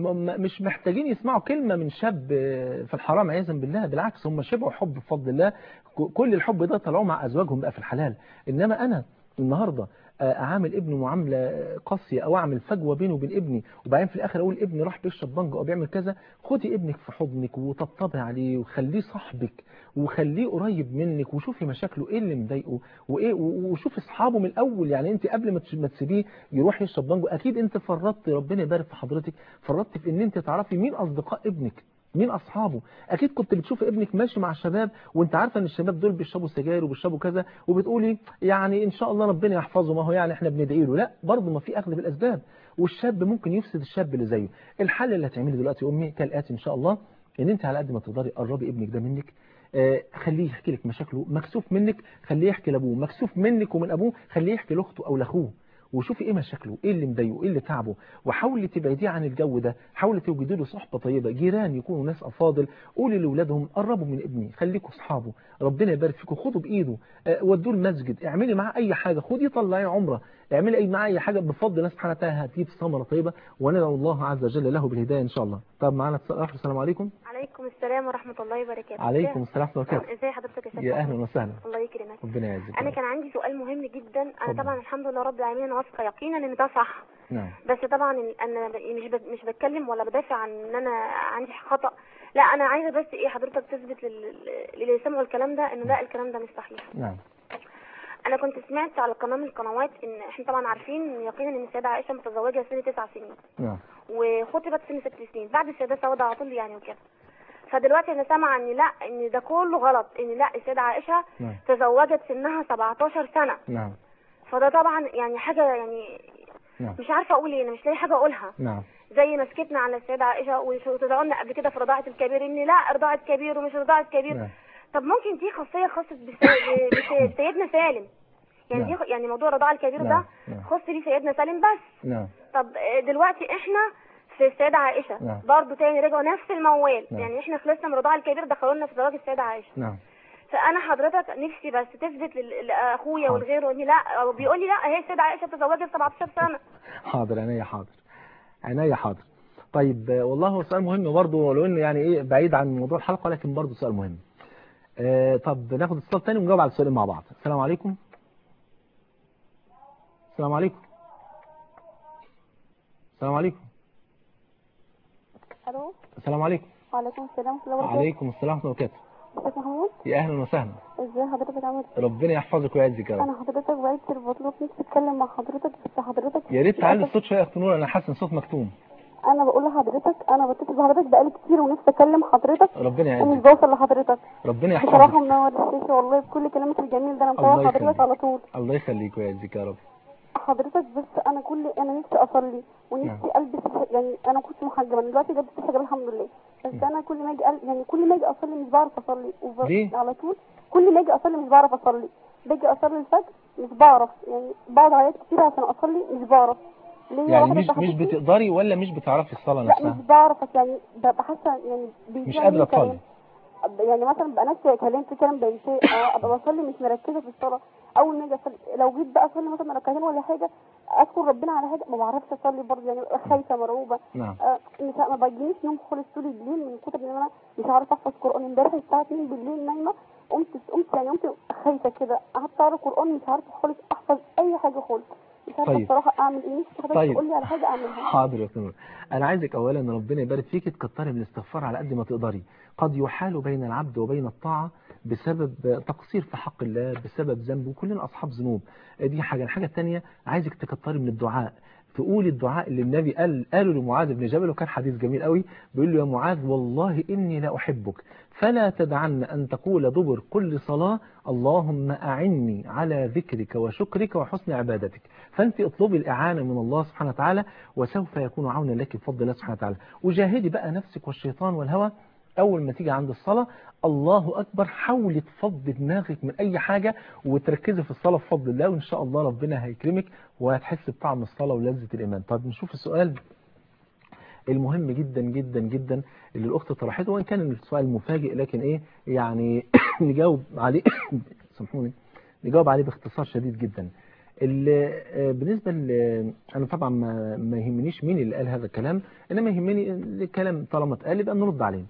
مش محتاجين يسمعوا كلمة من شاب في الحرام عياذا بالله، بالعكس هم شبعوا حب بفضل الله. كل الحب ده طلعوا مع ازواجهم بقى في الحلال. انما انا النهارده اعامل ابني معامله قاسيه او اعمل فجوه بينه وبين ابني، وبعدين في الاخر اقول ابني راح بيشرب بانجو او بيعمل كذا. خدي ابنك في حضنك وطبطبي عليه وخليه صاحبك وخليه قريب منك، وشوفي مشاكله ايه اللي مضايقه وايه، وشوفي اصحابه من الاول. يعني انت قبل ما تسيبيه يروح يشرب بانجو اكيد انت فرطت، ربنا يبارك في حضرتك، فرطت في ان انت تعرفي مين اصدقاء ابنك مين اصحابه. اكيد كنت بتشوف ابنك ماشي مع شباب وانت عارفه ان الشباب دول بيشربوا سجاير وبيشربوا كذا، وبتقولي يعني ان شاء الله ربنا يحفظه، ما هو يعني احنا بندعي له. لا برضه ما في اخذ بالاسباب، والشاب ممكن يفسد الشاب اللي زيه. الحل اللي هتعمله دلوقتي يا امي كالاتي ان شاء الله، ان انت على قد ما تقدري قربي ابنك ده منك، خليه يحكي لك مشاكله، مكسوف منك خليه يحكي لابوه، مكسوف منك ومن ابوه خليه يحكي لاخته او لاخوه، وشوفي ايه مشاكله، ايه اللي مضايقه، ايه اللي تعبه، وحاولي تبعديه عن الجو ده. حاولي توجدي له صحبه طيبه، جيران يكونوا ناس افاضل. قولي لاولادهم قربوا من ابني، خليكوا اصحابه، ربنا يبارك فيكم، خدوا بايده، ودوه المسجد، اعملي معاه اي حاجه، خديه طلعيه عمره، اعملي معاه اي حاجه، بفضل الله سبحانه وتعالى هتجيب ثمره طيبه، وندعو الله عز وجل له بالهدايه ان شاء الله. طب معانا اتصال. السلام عليكم. عليكم السلام ورحمه الله وبركاته. عليكم السلام ورحمه الله وبركاته. ازي حضرتك يا شيخ؟ يا اهلا وسهلا. الله يكرمك. ربنا يعزك. انا كان عندي سؤال مهم جدا. انا طبعا الحمد لله رب العالمين انا واثقه يقينا ان ده صح. نعم. بس طبعا انا مش بتكلم ولا بدافع عن ان انا عندي خطا، لا انا عايزه بس ايه حضرتك تثبت للي سمعوا الكلام ده ان لا الكلام ده مش صحيح. نعم. انا كنت سمعت على قناه من القنوات ان احنا طبعا عارفين يقينا ان السيده عائشه متزوجه سن 9 سنين. نعم. وخطبت سن 6 سنين بعد السيده سوده على طول يعني وكده. فدلوقتي انا سامعه ان لا ان ده كله غلط، ان لا السيده عائشه نعم. تزوجت سنها 17 سنه. نعم. فده طبعا يعني حاجه يعني نعم. مش عارفه اقول ايه، انا مش لاقي حاجه اقولها. نعم. زي ما سكتنا على السيده عائشه وتدعوا لنا قبل كده في رضاعه الكبير ان لا رضاعه كبير ومش رضاعه كبير. نعم. طب ممكن دي خاصيه خاصه بسيدنا سالم، يعني نعم. دي يعني موضوع الرضاعه الكبير نعم. ده نعم. خاص بيه سيدنا سالم بس. نعم. طب دلوقتي احنا في السيده عائشه. نعم. برضه تاني رجعوا نفس الموال. نعم. يعني احنا خلصنا من الرضاعه الكبير دخلوا لنا في زواج السيده عائشه. نعم. فانا حضرتك نفسي بس تثبت لاخويا حاضر. والغيره ان لا، بيقول لي لا هي السيده عائشه تزوجت 17 سنه. حاضر عينيا، حاضر عينيا، حاضر. طيب والله هو سؤال مهم برضه، ولو انه يعني ايه بعيد عن موضوع الحلقه، لكن برضه سؤال مهم. طب ناخد اتصال تاني ونجاوب على السؤالين مع بعض. السلام عليكم. السلام عليكم. السلام عليكم. الو. السلام عليكم. وعليكم السلام ورحمه الله وبركاته. وعليكم السلام ورحمه الله وبركاته. استاذ محمود. يا اهلا وسهلا. ازي حضرتك عامل ايه؟ ربنا يحفظك ويعزك يا رب. انا حضرتك بقيت بطلب نفسي اتكلم مع حضرتك، بس حضرتك يا ريت تعلي الصوت شويه يا اخت نور، انا حاسس ان صوت مكتوم. انا بقول لحضرتك انا بتصل بحضرتك بقالي كتير ونفسي اكلم حضرتك ربنا ومش يعزك. بوصل لحضرتك. ربنا يحفظك. بصراحه منور الشاشه والله بكل كلامك الجميل ده، انا الله متابعه حضرتك يخليك. على طول. الله يخليك ويعزك يا رب. حضرتك بس انا نفسي اصلي ونفسي البس، يعني انا كنت محجبه، انا دلوقتي لبست الحجاب الحمد لله، بس انا كل ما اجي يعني كل ما اجي اصلي مش بعرف اصلي ليه؟ على طول كل ما اجي اصلي مش بعرف اصلي، باجي اصلي الفجر مش بعرف، يعني بقعد اعيط كتير عشان اصلي مش بعرف. ليه يعني واحدة مش بتقدري ولا مش بتعرفي الصلاه لا نفسها؟ مش بعرف، يعني ببقى حاسه يعني مش قادره تصلي. يعني مثلا ببقى نفسي كلمت كلام بنسى، ابقى بصلي مش مركزه في الصلاه. اول ما اجي اصلي لو جيت بقى اصلي مثلا ركعتين ولا حاجه اذكر ربنا على حاجه ما بعرفش اصلي برضه، يعني ببقى خايفه مرعوبه. نعم. مش ما بجينيش نوم خالص طول الليل من كتر ان انا مش عارفه احفظ قران. امبارح الساعه 2 بالليل نايمه، قمت خايفه كده، قعدت اقرا قران مش عارفه خالص احفظ اي حاجه خالص، مش عارفه طيب. بصراحه اعمل ايه. نفسي حضرتك تقول لي على حاجه اعملها. حاضر يا نور. انا عايزك اولا ان ربنا يبارك فيك تكتري من الاستغفار على قد ما تقدري. قد يحال بين العبد وبين الطاعه بسبب تقصير في حق الله، بسبب ذنب، وكلنا اصحاب ذنوب. دي حاجه. الحاجه الثانيه عايزك تكتري من الدعاء، تقولي الدعاء اللي النبي قاله لمعاذ بن جبل، وكان حديث جميل قوي. بيقول له يا معاذ والله اني لا احبك فلا تدعن ان تقول دبر كل صلاه اللهم اعني على ذكرك وشكرك وحسن عبادتك. فانت اطلبي الاعانه من الله سبحانه وتعالى وسوف يكون عونا لك بفضل الله سبحانه وتعالى. وجاهدي بقى نفسك والشيطان والهوى. اول ما تيجي عند الصلاه الله اكبر، حاولي تفضي دماغك من اي حاجه وتركزي في الصلاه بفضل الله، وان شاء الله ربنا هيكرمك وهتحس بطعم الصلاه ولذه الايمان. طب نشوف السؤال المهم جدا جدا جدا اللي الاخت طرحته، وان كان السؤال مفاجئ لكن ايه يعني نجاوب عليه سامحوني، نجاوب عليه باختصار شديد جدا. بالنسبه انا طبعا ما يهمنيش مين اللي قال هذا الكلام، انما يهمني الكلام طالما اتقال يبقى نرد عليه.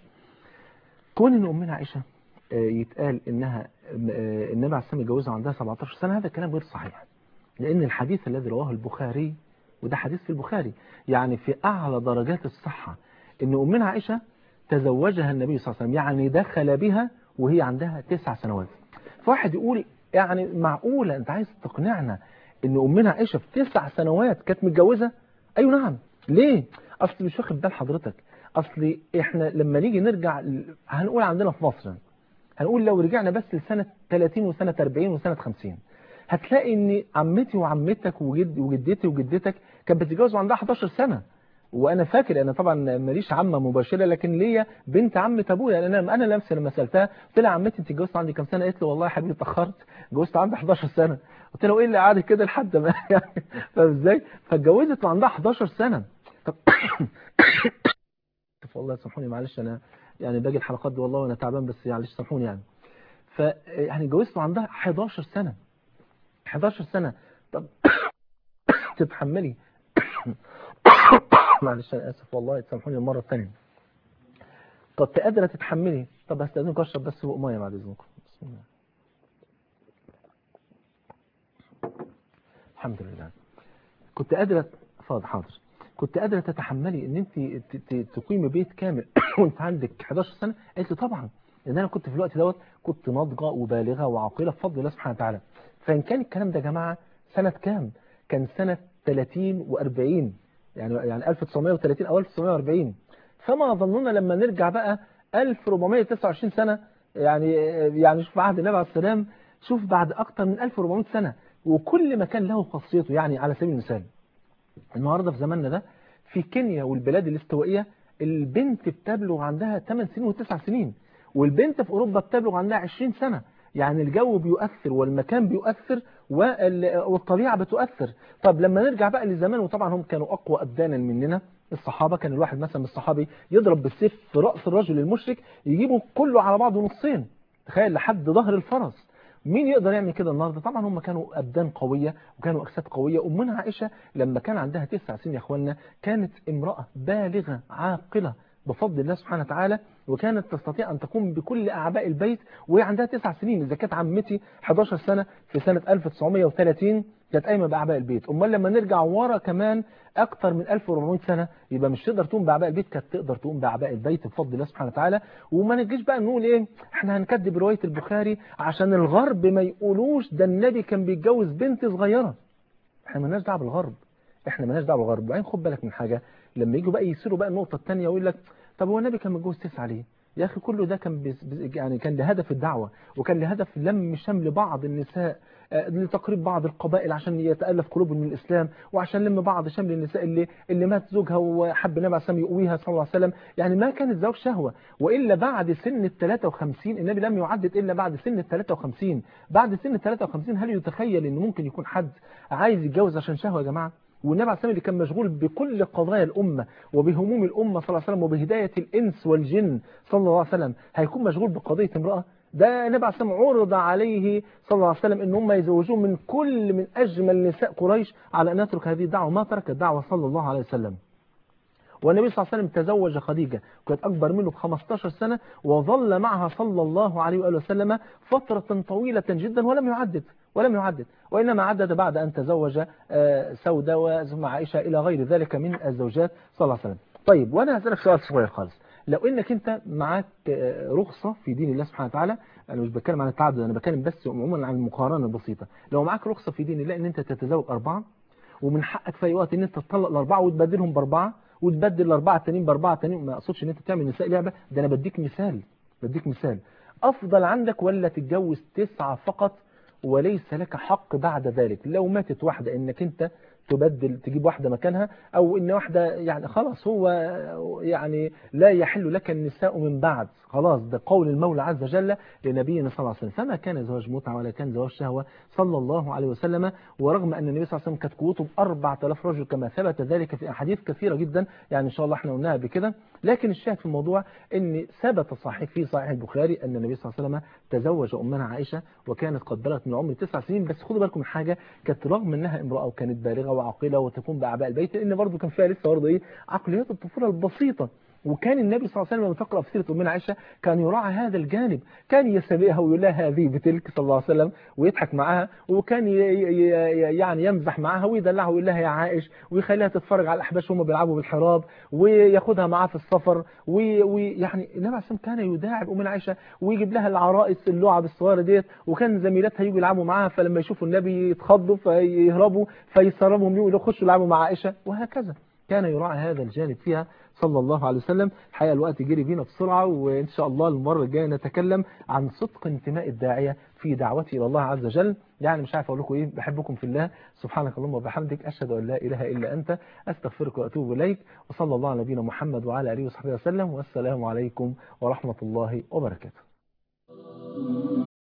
كون ان امنا عائشه يتقال انها النبي عليه السلام اتجوزها عندها 17 سنه، هذا كلام غير صحيح، لان الحديث الذي رواه البخاري، وده حديث في البخاري يعني في اعلى درجات الصحه، ان امنا عائشه تزوجها النبي صلى الله عليه وسلم، يعني دخل بها وهي عندها 9 سنوات. فواحد يقول يعني معقوله انت عايز تقنعنا ان امنا عائشه في 9 سنوات كانت متجوزه؟ ايوه نعم. ليه؟ اصل مش واخد بال حضرتك، اصل احنا لما نيجي نرجع هنقول عندنا في مصر، هنقول لو رجعنا بس لسنه 30 وسنه 40 وسنه 50، هتلاقي ان عمتي وعمتك وجدتي وجدتك كانت بتتجوز وعندها 11 سنه. وانا فاكر انا طبعا ماليش عمه مباشره، لكن ليا بنت عمه ابويا، لان انا نفسي لما سالتها قلت لها عمتي انت اتجوزت عندي كام سنه؟ قالت لي والله يا حبيبي اتاخرت، اتجوزت عندي 11 سنه. قلت لها ايه اللي قعدت كده لحد ما يعني فاهم ازاي؟ فاتجوزت وعندها 11 سنه. طب والله سامحوني معلش، انا يعني باجي الحلقات دي والله وانا تعبان، بس معلش سامحوني يعني. يعني اتجوزت وعندها 11 سنه، 11 سنه. طب تتحملي معلش انا اسف والله تسامحوني المره الثانيه. طب قادره تتحملي؟ طب هستاذنكم اشرب بس بق ميه بعد اذنكم. بسم الله. الحمد لله. كنت قادره حاضر. كنت قادره تتحملي ان انت تقيمي بيت كامل وانت عندك 11 سنه؟ قالت لي طبعا، لان انا كنت في الوقت دوت كنت ناضجه وبالغه وعاقله بفضل الله سبحانه وتعالى. فان كان الكلام ده يا جماعه سنه كام؟ كان سنه 30 و40، يعني 1930 او 1940. فما ظننا لما نرجع بقى 1429 سنه، يعني شوف عهد النبي عليه السلام، شوف بعد اكتر من 1400 سنه، وكل ما كان له خاصيته. يعني على سبيل المثال النهارده في زماننا ده في كينيا والبلاد الاستوائيه البنت بتبلغ عندها 8 سنين و9 سنين، والبنت في اوروبا بتبلغ عندها 20 سنه. يعني الجو بيؤثر والمكان بيؤثر والطبيعه بتؤثر. طب لما نرجع بقى لزمان، وطبعا هم كانوا اقوى ابدانا مننا، الصحابه كان الواحد مثلا من الصحابي يضرب بالسيف في راس الرجل المشرك يجيبه كله على بعضه نصين، تخيل لحد ظهر الفرس. مين يقدر يعمل كده النهارده؟ طبعا هم كانوا ابدان قويه وكانوا اجساد قويه. امنا عائشه لما كان عندها 9 سنين يا اخوانا كانت امراه بالغه عاقله بفضل الله سبحانه وتعالى، وكانت تستطيع أن تقوم بكل أعباء البيت وهي عندها 9 سنين. إذا كانت عمتي 11 سنة في سنة 1930 كانت قايمة بأعباء البيت، أمال لما نرجع ورا كمان أكثر من 1400 سنة يبقى مش تقدر تقوم بأعباء البيت، كانت تقدر تقوم بأعباء البيت بفضل الله سبحانه وتعالى. وما نجيش بقى نقول إيه إحنا هنكذب رواية البخاري عشان الغرب ما يقولوش ده النبي كان بيتجوز بنت صغيرة. إحنا مالناش دعوة بالغرب، إحنا مالناش دعوة بالغرب. بعدين خد بالك من حاجة، لما يجوا بقى يصيروا بقى النقطة الثانية ويقول لك طب هو النبي كان متجوز 9 ليه؟ يا أخي كله ده كان يعني كان لهدف الدعوة، وكان لهدف لم شمل بعض النساء لتقريب بعض القبائل عشان يتألف قلوبهم من الإسلام، وعشان لم بعض شمل النساء اللي مات زوجها وحب النبي عليه الصلاة والسلام يقويها صلى الله عليه وسلم. يعني ما كان الزواج شهوة، وإلا بعد سن 53 النبي لم يعدد إلا بعد سن 53. بعد سن 53 هل يتخيل إن ممكن يكون حد عايز يتجوز عشان شهوة يا جماعة؟ والنبي عليه الصلاة والسلام اللي كان مشغول بكل قضايا الأمة وبهموم الأمة صلى الله عليه وسلم وبهداية الإنس والجن صلى الله عليه وسلم هيكون مشغول بقضية امرأة؟ ده النبي عليه الصلاة والسلام عرض عليه صلى الله عليه وسلم ان هم يزوجوه من أجمل نساء قريش على أن يترك هذه الدعوة، ما ترك الدعوة صلى الله عليه وسلم. والنبي صلى الله عليه وسلم تزوج خديجة وكانت أكبر منه ب15 سنة، وظل معها صلى الله عليه وآله وسلم فترة طويلة جدا ولم يعدد، وإنما عدد بعد أن تزوج سودة وزوج عائشة إلى غير ذلك من الزوجات صلى الله عليه وسلم. طيب وأنا هسألك سؤال صغير خالص، لو إنك أنت معاك رخصة في دين الله سبحانه وتعالى، أنا مش بتكلم عن التعدد، أنا بتكلم بس عموما عن المقارنة البسيطة، لو معاك رخصة في دين الله إن أنت تتزوج 4، ومن حقك في أي وقت إن أنت تطلق ال4 وتبدلهم ب4 وتبدل ال4 التانيين ب4 التانيين، ما أقصدش إن أنت تعمل نساء لعبة، ده أنا بديك مثال. أفضل عندك ولا تتجوز 9 فقط وليس لك حق بعد ذلك؟ لو ماتت واحدة إنك أنت تبدل تجيب واحدة مكانها، أو إن واحدة يعني خلاص هو يعني لا يحل لك النساء من بعد، خلاص ده قول المولى عز وجل لنبينا صلى الله عليه وسلم. فما كان زواج متعة ولا كان زواج شهوة صلى الله عليه وسلم. ورغم أن النبي صلى الله عليه وسلم كانت قوته ب4000 رجل كما ثبت ذلك في أحاديث كثيرة جدا، يعني إن شاء الله احنا قلناها بكده، لكن الشاهد في الموضوع أن ثبت صحيح في صحيح البخاري أن النبي صلى الله عليه وسلم تزوج أمنا عائشة وكانت قد بلغت من عمر 9 سنين. بس خدوا بالكم من حاجة، كانت رغم أنها امرأة وكانت بالغة وعاقلة وتقوم بأعباء البيت، لأن برضه كان فيها لسه برضه عقليات الطفولة البسيطة. وكان النبي صلى الله عليه وسلم لما تقرأ في سيرة أمنا عائشة كان يراعي هذا الجانب، كان يسابقها ويقول لها هذه بتلك صلى الله عليه وسلم ويضحك معها، وكان يعني يمزح معها ويدلعها ويقول لها يا عائش، ويخليها تتفرج على الأحباش وهم بيلعبوا بالحراب، وياخدها معاه في السفر، ويعني النبي عليه الصلاة والسلام كان يداعب أمنا عائشة ويجيب لها العرائس اللعب الصغيرة ديت، وكان زميلاتها يجوا يلعبوا معاها، فلما يشوفوا النبي يتخضوا فيهربوا فيسربهم يخشوا يلعبوا مع عائشة، وهكذا كان يراعي هذا الجانب فيها صلى الله عليه وسلم. الحقيقة الوقت جري بينا بسرعة، وإن شاء الله المرة الجاية نتكلم عن صدق انتماء الداعية في دعوته إلى الله عز وجل. يعني مش عارف أقول لكم إيه، بحبكم في الله، سبحانك اللهم وبحمدك، أشهد أن لا إله إلا أنت، أستغفرك وأتوب إليك، وصلى الله على نبينا محمد وعلى آله وصحبه وسلم، والسلام عليكم ورحمة الله وبركاته.